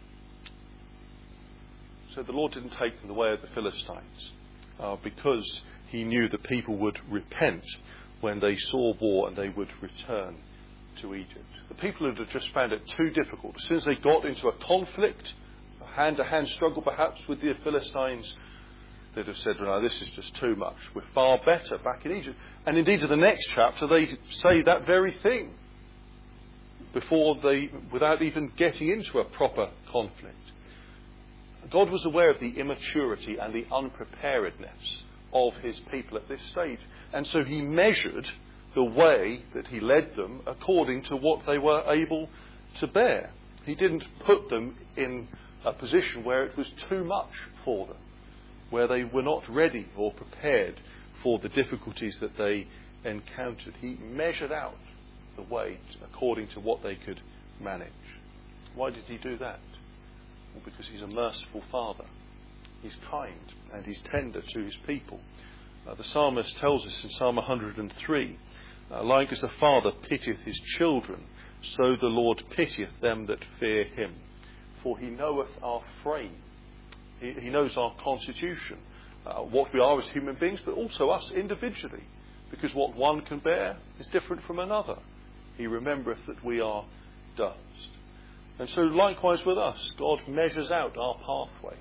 So the Lord didn't take them the way of the Philistines uh, because he knew the people would repent when they saw war and they would return to Egypt. The people who had just found it too difficult, as soon as they got into a conflict, a hand-to-hand struggle perhaps with the Philistines, they'd have said, no, this is just too much. We're far better back in Egypt. And indeed, in the next chapter, they say that very thing before they, without even getting into a proper conflict. God was aware of the immaturity and the unpreparedness of his people at this stage. And so he measured the way that he led them according to what they were able to bear. He didn't put them in a position where it was too much for them, where they were not ready or prepared for the difficulties that they encountered. He measured out the way according to what they could manage. Why did he do that? Well, because he's a merciful father. He's kind and he's tender to his people. Uh, the psalmist tells us in Psalm one hundred and three, uh, like as a father pitieth his children, so the Lord pitieth them that fear him. For he knoweth our frame. He, he knows our constitution, uh, what we are as human beings, but also us individually, because what one can bear is different from another. He remembereth that we are dust. And so likewise with us, God measures out our pathway.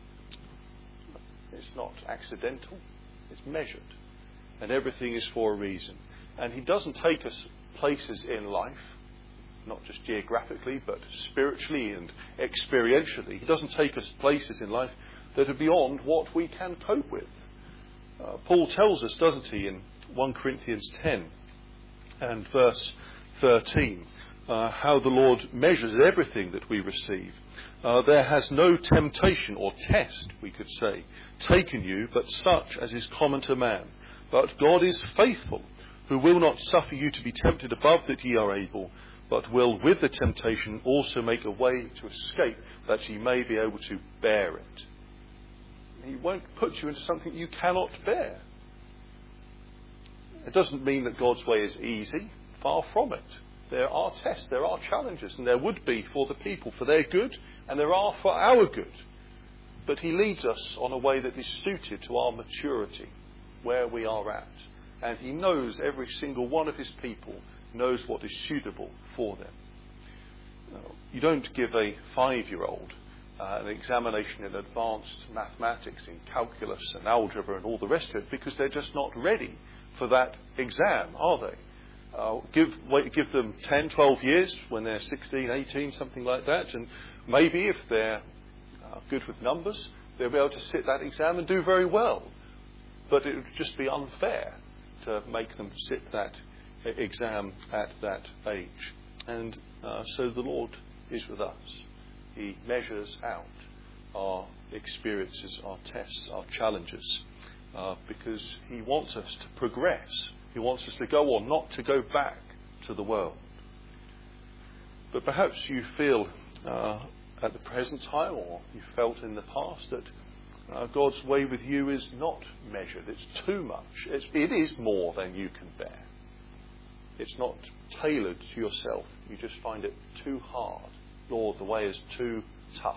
It's not accidental, it's measured. And everything is for a reason. And he doesn't take us places in life, not just geographically, but spiritually and experientially. He doesn't take us places in life that are beyond what we can cope with. Uh, Paul tells us, doesn't he, in First Corinthians ten and verse thirteen, uh, how the Lord measures everything that we receive. Uh, there has no temptation or test, we could say, taken you, but such as is common to man. But God is faithful, who will not suffer you to be tempted above that ye are able, but will with the temptation also make a way to escape, that ye may be able to bear it. He won't put you into something you cannot bear. It doesn't mean that God's way is easy. Far from it. There are tests, there are challenges, and there would be for the people, for their good, and there are for our good. But he leads us on a way that is suited to our maturity, where we are at. And he knows every single one of his people knows what is suitable for them. You don't give a five-year-old uh, an examination in advanced mathematics, in calculus and algebra and all the rest of it, because they're just not ready for that exam, are they? Uh, give wait, give them ten, twelve years when they're sixteen, eighteen, something like that, and maybe if they're uh, good with numbers, they'll be able to sit that exam and do very well. But it would just be unfair to make them sit that exam at that age. And uh, so the Lord is with us. He measures out our experiences, our tests, our challenges, uh, because he wants us to progress. He wants us to go on, not to go back to the world. But perhaps you feel uh, at the present time, or you felt in the past, that uh, God's way with you is not measured. It's too much. It's, it is more than you can bear. It's not tailored to yourself. You just find it too hard. Lord, the way is too tough.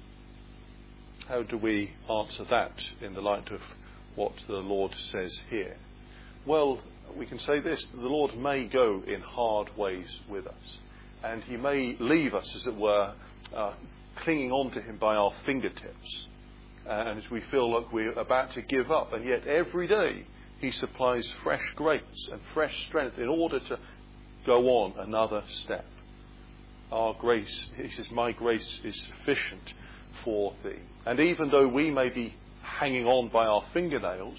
How do we answer that in the light of what the Lord says here? Well, we can say this: the Lord may go in hard ways with us, and he may leave us, as it were, uh, clinging on to him by our fingertips, and as we feel like we're about to give up, and yet every day he supplies fresh grace and fresh strength in order to go on another step. Our grace, he says, my grace is sufficient for thee. And even though we may be hanging on by our fingernails,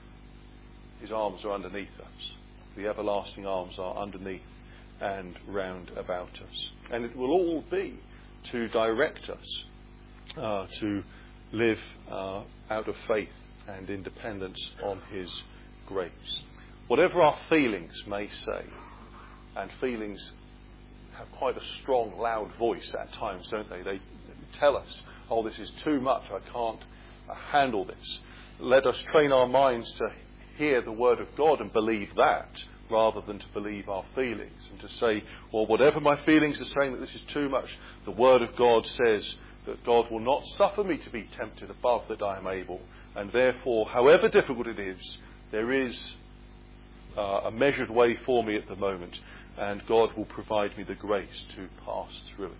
his arms are underneath us. The everlasting arms are underneath and round about us. And it will all be to direct us uh, to live uh, out of faith and in dependence on his grace. Whatever our feelings may say, and feelings have quite a strong, loud voice at times, don't they? They tell us, oh, this is too much, I can't uh, handle this. Let us train our minds to hear the word of God and believe that, rather than to believe our feelings, and to say, well, whatever my feelings are saying that this is too much, the word of God says that God will not suffer me to be tempted above that I am able, and therefore, however difficult it is, there is uh, a measured way for me at the moment, and God will provide me the grace to pass through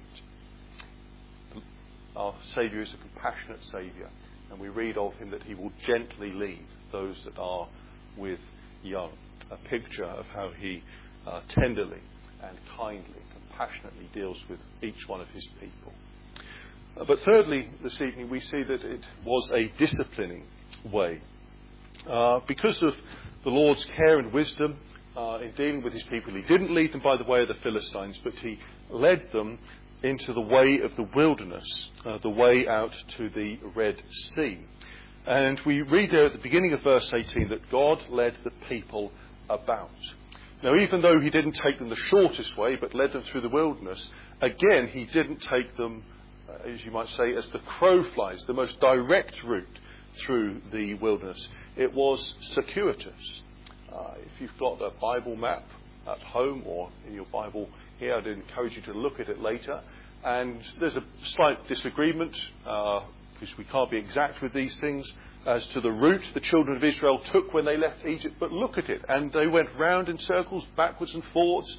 it. Our Saviour is a compassionate Saviour, and we read of him that he will gently lead those that are with young. A picture of how he uh, tenderly and kindly, compassionately deals with each one of his people. Uh, but thirdly, this evening, we see that it was a disciplining way. Uh, because of the Lord's care and wisdom uh, in dealing with his people, he didn't lead them by the way of the Philistines, but he led them into the way of the wilderness, uh, the way out to the Red Sea. And we read there at the beginning of verse eighteen that God led the people about. Now, even though he didn't take them the shortest way, but led them through the wilderness, again, he didn't take them, uh, as you might say, as the crow flies, the most direct route through the wilderness. It was circuitous. Uh, if you've got a Bible map at home or in your Bible here, I'd encourage you to look at it later. And there's a slight disagreement, uh, because we can't be exact with these things, as to the route the children of Israel took when they left Egypt. But look at it. And they went round in circles, backwards and forwards.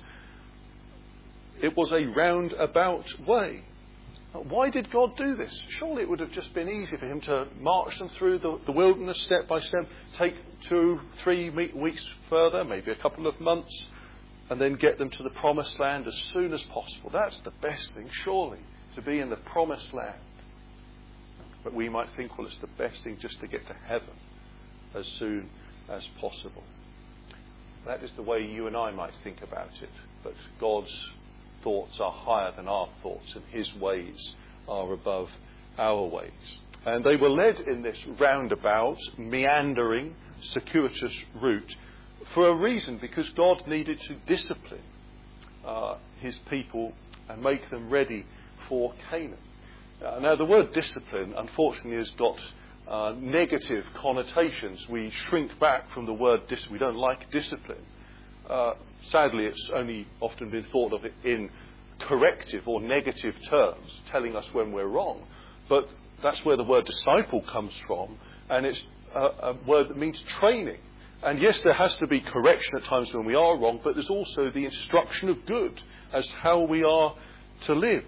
It was a roundabout way. Why did God do this? Surely it would have just been easy for him to march them through the, the wilderness step by step, take two, three weeks further, maybe a couple of months, and then get them to the promised land as soon as possible. That's the best thing, surely, to be in the promised land. But we might think, well, it's the best thing just to get to heaven as soon as possible. That is the way you and I might think about it. But God's thoughts are higher than our thoughts, and his ways are above our ways. And they were led in this roundabout, meandering, circuitous route for a reason, because God needed to discipline uh, his people and make them ready for Canaan. Uh, now, the word discipline, unfortunately, has got uh, negative connotations. We shrink back from the word dis- we don't like discipline. Uh, sadly, it's only often been thought of in corrective or negative terms, telling us when we're wrong. But that's where the word disciple comes from, and it's a, a word that means training. And yes, there has to be correction at times when we are wrong, but there's also the instruction of good as how we are to live.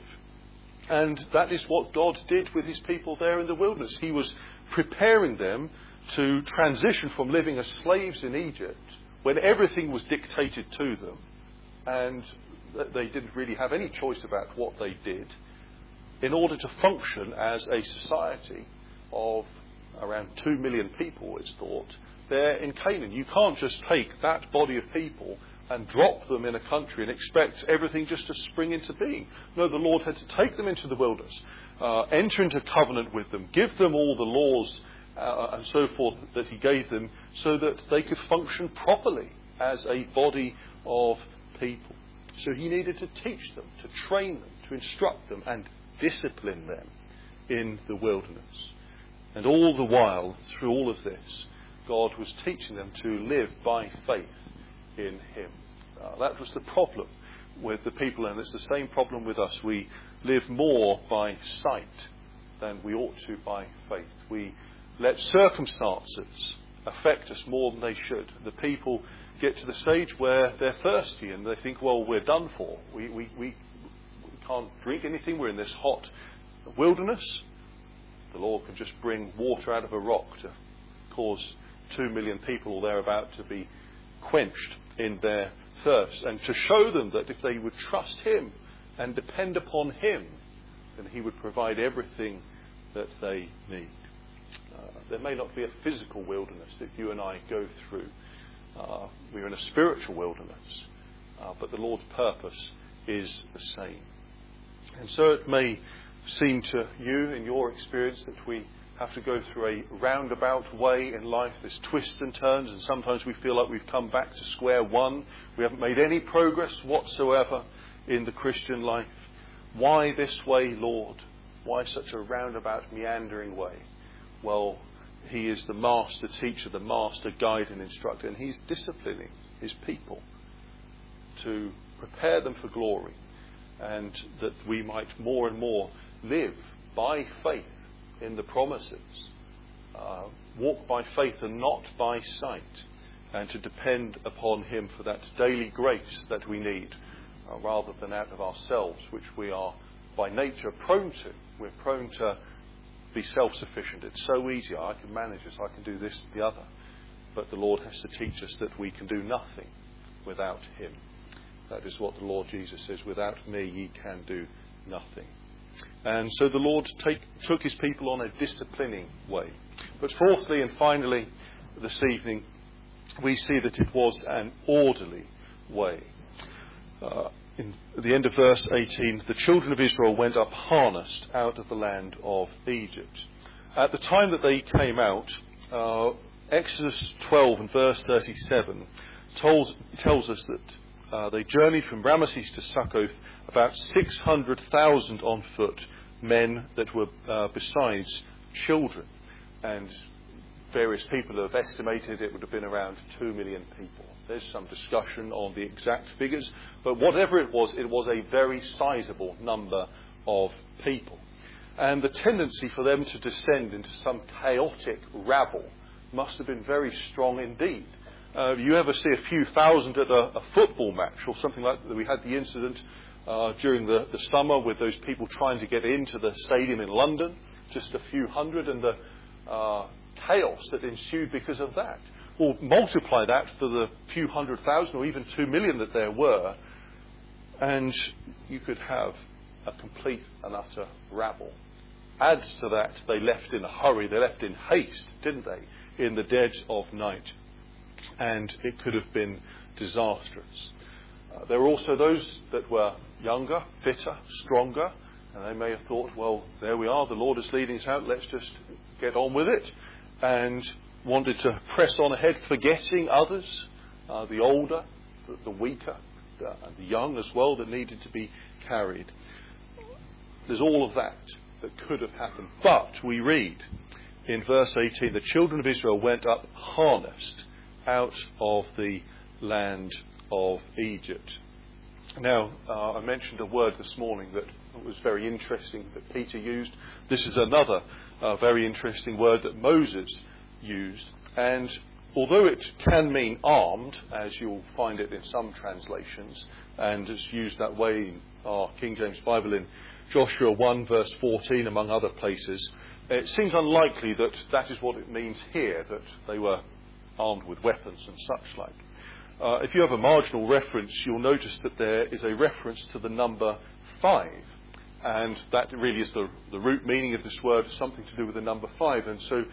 And that is what God did with his people there in the wilderness. He was preparing them to transition from living as slaves in Egypt, when everything was dictated to them, and they didn't really have any choice about what they did, in order to function as a society of around two million people, it's thought, there in Canaan. You can't just take that body of people and drop them in a country and expect everything just to spring into being. No, the Lord had to take them into the wilderness, uh, enter into covenant with them, give them all the laws uh, and so forth that he gave them, so that they could function properly as a body of people. So he needed to teach them, to train them, to instruct them and discipline them in the wilderness. And all the while, through all of this, God was teaching them to live by faith in him. Uh, that was the problem with the people, and it's the same problem with us. We live more by sight than we ought to by faith. We let circumstances affect us more than they should. The people get to the stage where they're thirsty and they think, well, we're done for. We, we, we, we can't drink anything. We're in this hot wilderness. The Lord can just bring water out of a rock to cause two million people or thereabout to be quenched in their thirst, and to show them that if they would trust him and depend upon him, then he would provide everything that they need. Uh, there may not be a physical wilderness that you and I go through. Uh, we're in a spiritual wilderness, uh, but the Lord's purpose is the same. And so it may seem to you, in your experience, that we have to go through a roundabout way in life. There's twists and turns, and sometimes we feel like we've come back to square one. We haven't made any progress whatsoever in the Christian life. Why this way, Lord? Why such a roundabout, meandering way? Well, he is the master teacher, the master guide and instructor, and he's disciplining his people to prepare them for glory, and that we might more and more live by faith in the promises, uh, walk by faith and not by sight, and to depend upon him for that daily grace that we need, uh, rather than out of ourselves, which we are by nature prone to. We're prone to be self-sufficient. It's so easy. I can manage this, I can do this, the other. But the Lord has to teach us that we can do nothing without him. That is what the Lord Jesus says, without me ye can do nothing. And so the Lord take, took his people on a disciplining way. But fourthly and finally this evening, we see that it was an orderly way. Uh, in the end of verse eighteen, the children of Israel went up harnessed out of the land of Egypt. At the time that they came out, uh, Exodus twelve and verse thirty-seven tells, tells us that uh, they journeyed from Ramesses to Succoth, about six hundred thousand on foot, men that were uh, besides children. And various people have estimated it would have been around two million people. There's some discussion on the exact figures, but whatever it was, it was a very sizable number of people. And the tendency for them to descend into some chaotic rabble must have been very strong indeed. Uh, you ever see a few thousand at a, a football match or something like that? We had the incident Uh, during the, the summer with those people trying to get into the stadium in London, just a few hundred, and the uh, chaos that ensued because of that. Well, multiply that for the few hundred thousand or even two million that there were, and you could have a complete and utter rabble. Add to that, they left in a hurry, they left in haste, didn't they, in the dead of night, and it could have been disastrous. Uh, there were also those that were younger, fitter, stronger, and they may have thought, well, there we are, the Lord is leading us out, let's just get on with it, and wanted to press on ahead, forgetting others, uh, the older, the, the weaker, the, the young as well, that needed to be carried. There's all of that that could have happened. But we read in verse eighteen, the children of Israel went up harnessed out of the land of Egypt. Now, uh, I mentioned a word this morning that was very interesting that Peter used. This is another uh, very interesting word that Moses used. And although it can mean armed, as you'll find it in some translations, and it's used that way in our King James Bible in Joshua one verse fourteen, among other places, it seems unlikely that that is what it means here, that they were armed with weapons and such like. Uh, if you have a marginal reference, you'll notice that there is a reference to the number five. And that really is the, the root meaning of this word, something to do with the number five. And so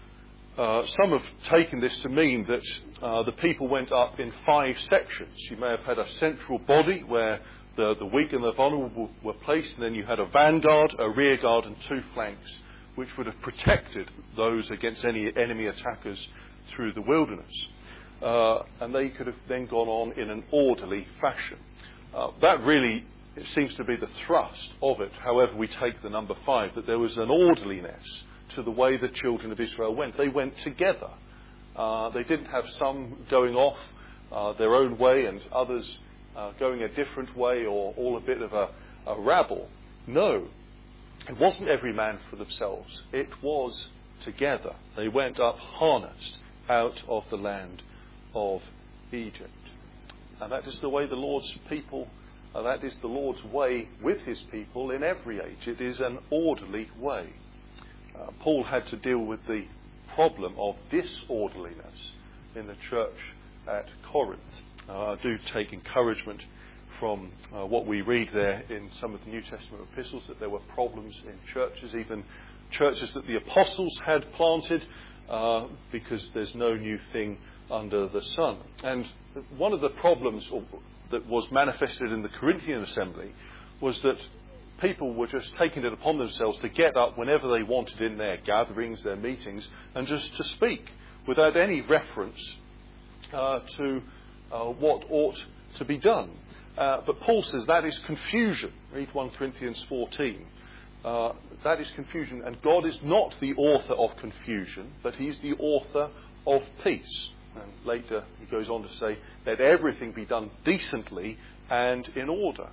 uh, some have taken this to mean that uh, the people went up in five sections. You may have had a central body where the, the weak and the vulnerable were placed, and then you had a vanguard, a rear guard, and two flanks, which would have protected those against any enemy attackers through the wilderness. Uh, and they could have then gone on in an orderly fashion. Uh, that really, it seems to be the thrust of it, however we take the number five, that there was an orderliness to the way the children of Israel went. They went together. Uh, they didn't have some going off uh, their own way and others uh, going a different way, or all a bit of a, a rabble. No, it wasn't every man for themselves. It was together. They went up harnessed out of the land of Egypt. And that is the way the Lord's people, uh, that is the Lord's way with his people in every age. It is an orderly way. Uh, Paul had to deal with the problem of disorderliness in the church at Corinth. Uh, I do take encouragement from uh, what we read there in some of the New Testament epistles, that there were problems in churches, even churches that the apostles had planted, uh, because there's no new thing under the sun. And one of the problems that was manifested in the Corinthian assembly was that people were just taking it upon themselves to get up whenever they wanted in their gatherings, their meetings, and just to speak without any reference uh, to uh, what ought to be done. Uh, but Paul says that is confusion. Read First Corinthians fourteen. Uh, that is confusion, and God is not the author of confusion, but he's the author of peace. And later he goes on to say, let everything be done decently and in order.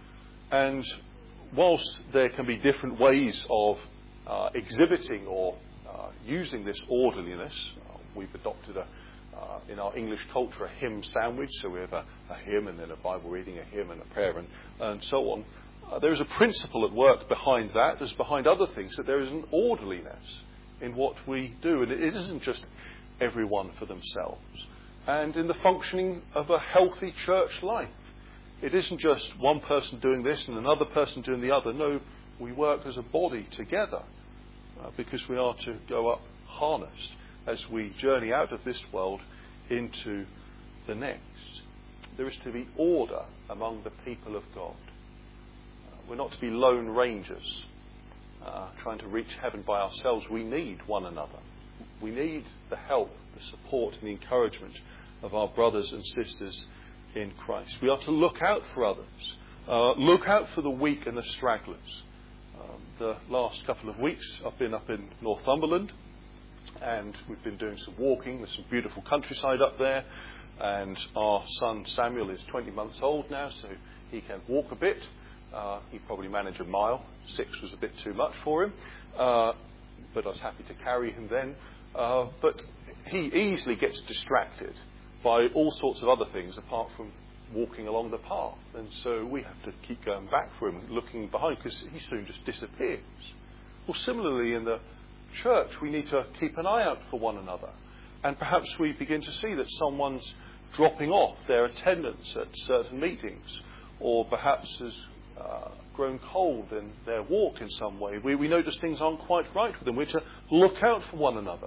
And whilst there can be different ways of uh, exhibiting or uh, using this orderliness, uh, we've adopted a, uh, in our English culture a hymn sandwich, so we have a, a hymn and then a Bible reading, a hymn and a prayer, and, and so on. Uh, there is a principle at work behind that, as behind other things, that there is an orderliness in what we do. And it isn't just everyone for themselves. And in the functioning of a healthy church life, it isn't just one person doing this and another person doing the other. No, we work as a body together uh, because we are to go up harnessed as we journey out of this world into the next. There is to be order among the people of God. Uh, we're not to be lone rangers uh, trying to reach heaven by ourselves. We need one another. We need the help, the support and the encouragement of our brothers and sisters in Christ. We are to look out for others. Uh, look out for the weak and the stragglers. Um, the last couple of weeks I've been up in Northumberland, and we've been doing some walking. There's some beautiful countryside up there, and our son Samuel is twenty months old now, so he can walk a bit. Uh, he probably managed a mile. Six was a bit too much for him, uh, but I was happy to carry him then. Uh, but he easily gets distracted by all sorts of other things apart from walking along the path. And so we have to keep going back for him, looking behind, because he soon just disappears. Well, similarly in the church, we need to keep an eye out for one another. And perhaps we begin to see that someone's dropping off their attendance at certain meetings, or perhaps has uh, grown cold in their walk in some way. We, we notice things aren't quite right with them. We're to look out for one another.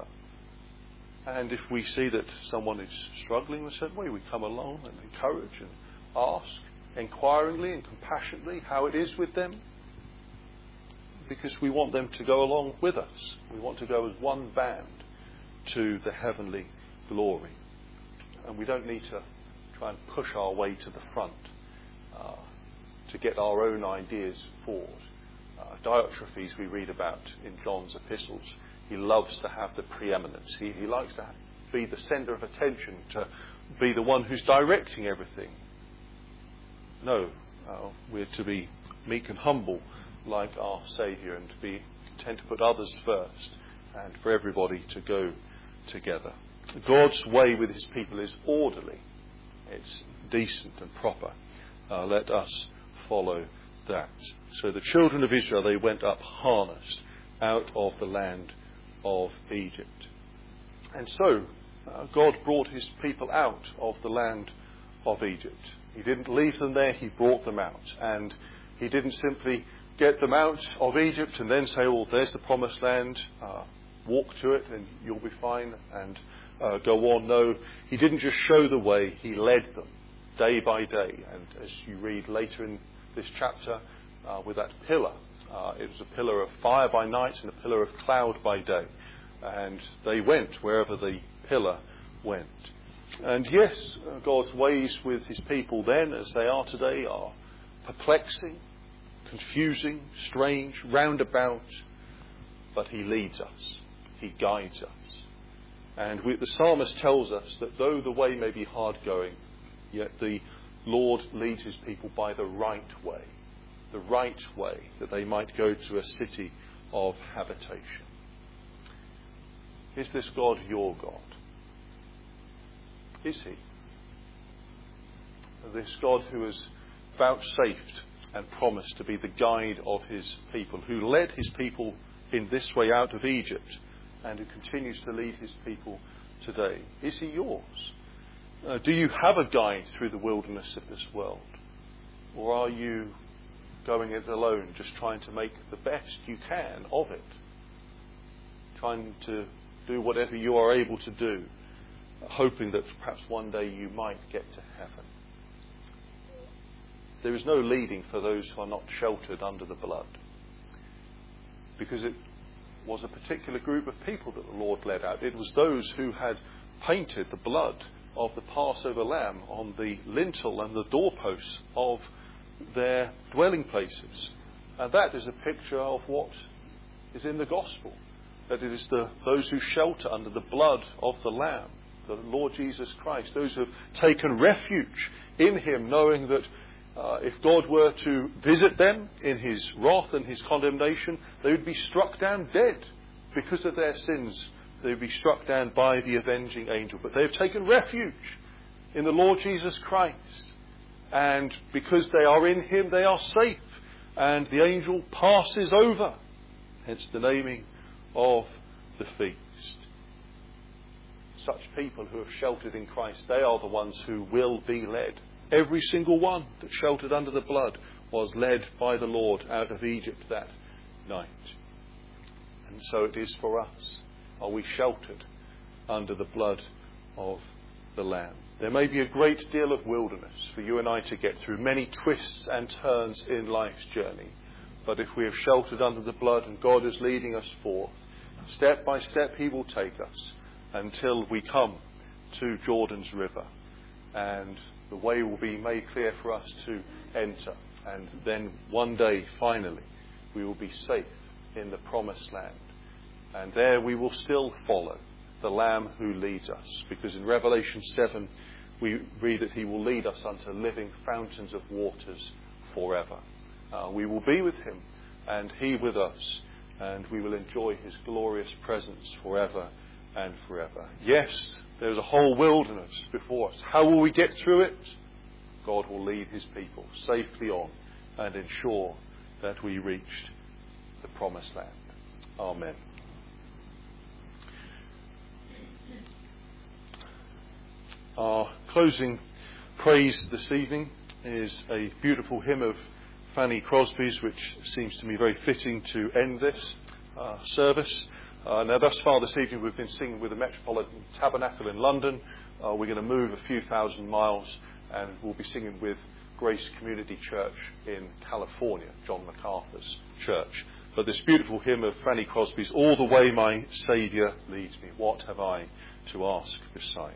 And if we see that someone is struggling in a certain way, we come along and encourage and ask inquiringly and compassionately how it is with them, because we want them to go along with us. We want to go as one band to the heavenly glory. And we don't need to try and push our way to the front uh, to get our own ideas forward. Uh, Diotrephes we read about in John's epistles. He loves to have the preeminence. He, he likes to be the centre of attention, to be the one who's directing everything. No, uh, we're to be meek and humble like our Saviour, and to be content to put others first, and for everybody to go together. God's way with his people is orderly. It's decent and proper. Uh, let us follow that. So the children of Israel, they went up harnessed out of the land of Egypt. And so uh, God brought his people out of the land of Egypt. He didn't leave them there, he brought them out. And he didn't simply get them out of Egypt and then say, well, there's the promised land, uh, walk to it and you'll be fine, and uh, go on. No, he didn't just show the way, he led them day by day. And as you read later in this chapter, uh, with that pillar, uh, it was a pillar of fire by night and a pillar of cloud by day. And they went wherever the pillar went. And yes, God's ways with his people then, as they are today, are perplexing, confusing, strange, roundabout, but he leads us, he guides us. And we, the psalmist tells us that though the way may be hard going, yet the Lord leads his people by the right way, the right way, that they might go to a city of habitation. Is this God your God? Is he? This God who has vouchsafed and promised to be the guide of his people, who led his people in this way out of Egypt, and who continues to lead his people today. Is he yours? Uh, do you have a guide through the wilderness of this world? Or are you going it alone, just trying to make the best you can of it? Trying to do whatever you are able to do, hoping that perhaps one day you might get to heaven. There is no leading for those who are not sheltered under the blood, because it was a particular group of people that the Lord led out. It was those who had painted the blood of the Passover lamb on the lintel and the doorposts of their dwelling places. And that is a picture of what is in the gospel, that it is the, those who shelter under the blood of the lamb, the Lord Jesus Christ, those who have taken refuge in him, knowing that uh, if God were to visit them in his wrath and his condemnation, they would be struck down dead because of their sins. They would be struck down by the avenging angel. But they have taken refuge in the Lord Jesus Christ. And because they are in him, they are safe. And the angel passes over. Hence the naming of the feast. Such people who have sheltered in Christ, they are the ones who will be led. Every single one that sheltered under the blood was led by the Lord out of Egypt that night. And so it is for us. Are we sheltered under the blood of the Lamb? There may be a great deal of wilderness for you and I to get through, many twists and turns in life's journey. But if we have sheltered under the blood and God is leading us forth, step by step he will take us until we come to Jordan's river. And the way will be made clear for us to enter. And then one day, finally, we will be safe in the promised land. And there we will still follow the Lamb who leads us. Because in Revelation seven, we read that he will lead us unto living fountains of waters forever. Uh, we will be with him and he with us. And we will enjoy his glorious presence forever and forever. Yes, there's a whole wilderness before us. How will we get through it? God will lead his people safely on and ensure that we reached the promised land. Amen. Our closing praise this evening is a beautiful hymn of Fanny Crosby's, which seems to me very fitting to end this uh, service. Uh, now, thus far this evening we've been singing with the Metropolitan Tabernacle in London. Uh, we're going to move a few thousand miles and we'll be singing with Grace Community Church in California, John MacArthur's church. But this beautiful hymn of Fanny Crosby's, "All the way my Saviour leads me, what have I to ask beside?"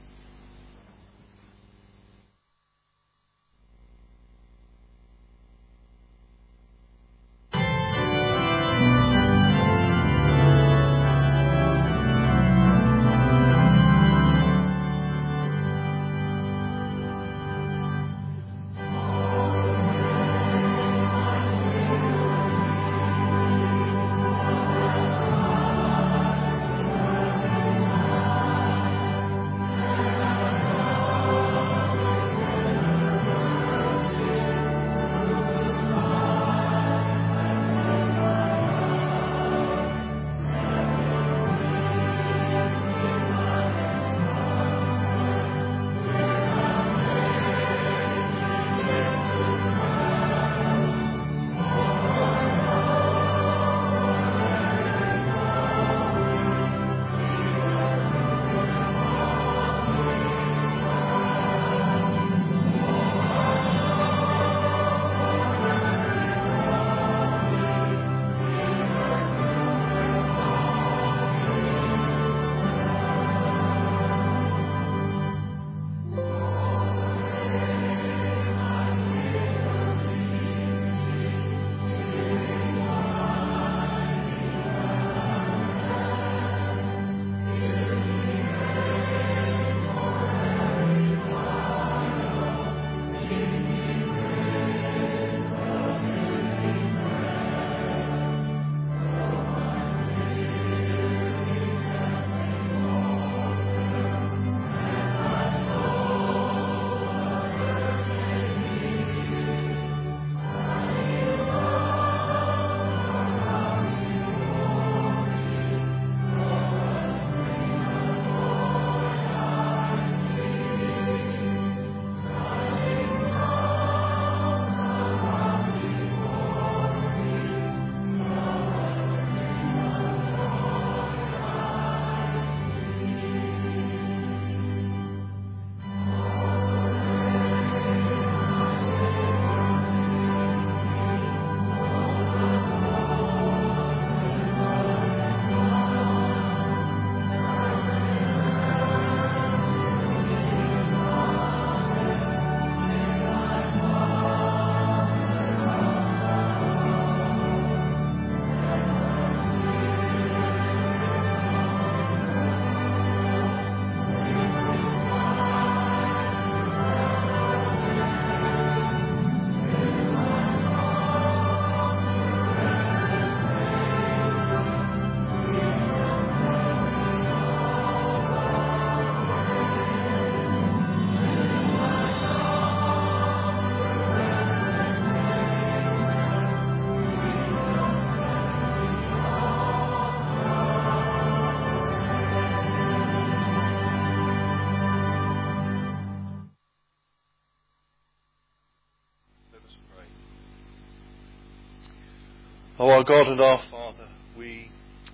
O our God and our Father, we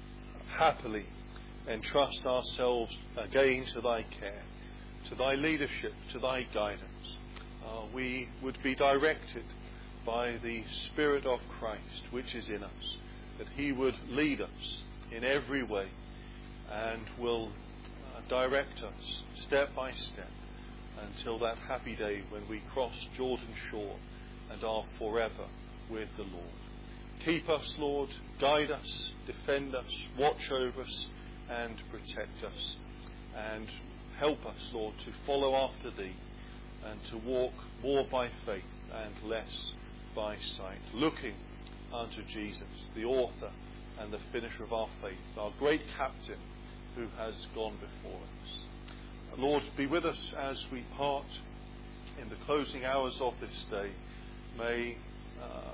happily entrust ourselves again to thy care, to thy leadership, to thy guidance. Uh, we would be directed by the Spirit of Christ which is in us, that he would lead us in every way and will uh, direct us step by step until that happy day when we cross Jordan shore and are forever with the Lord. Keep us, Lord, guide us, defend us, watch over us and protect us, and help us, Lord, to follow after thee and to walk more by faith and less by sight, looking unto Jesus, the author and the finisher of our faith, our great captain who has gone before us. Lord, be with us as we part in the closing hours of this day. May uh,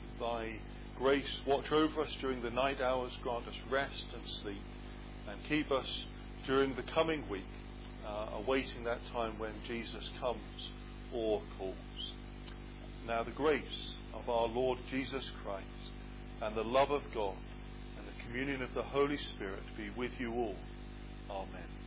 thy grace watch over us during the night hours, grant us rest and sleep, and keep us during the coming week, uh, awaiting that time when Jesus comes or calls. Now the grace of our Lord Jesus Christ and the love of God and the communion of the Holy Spirit be with you all. Amen.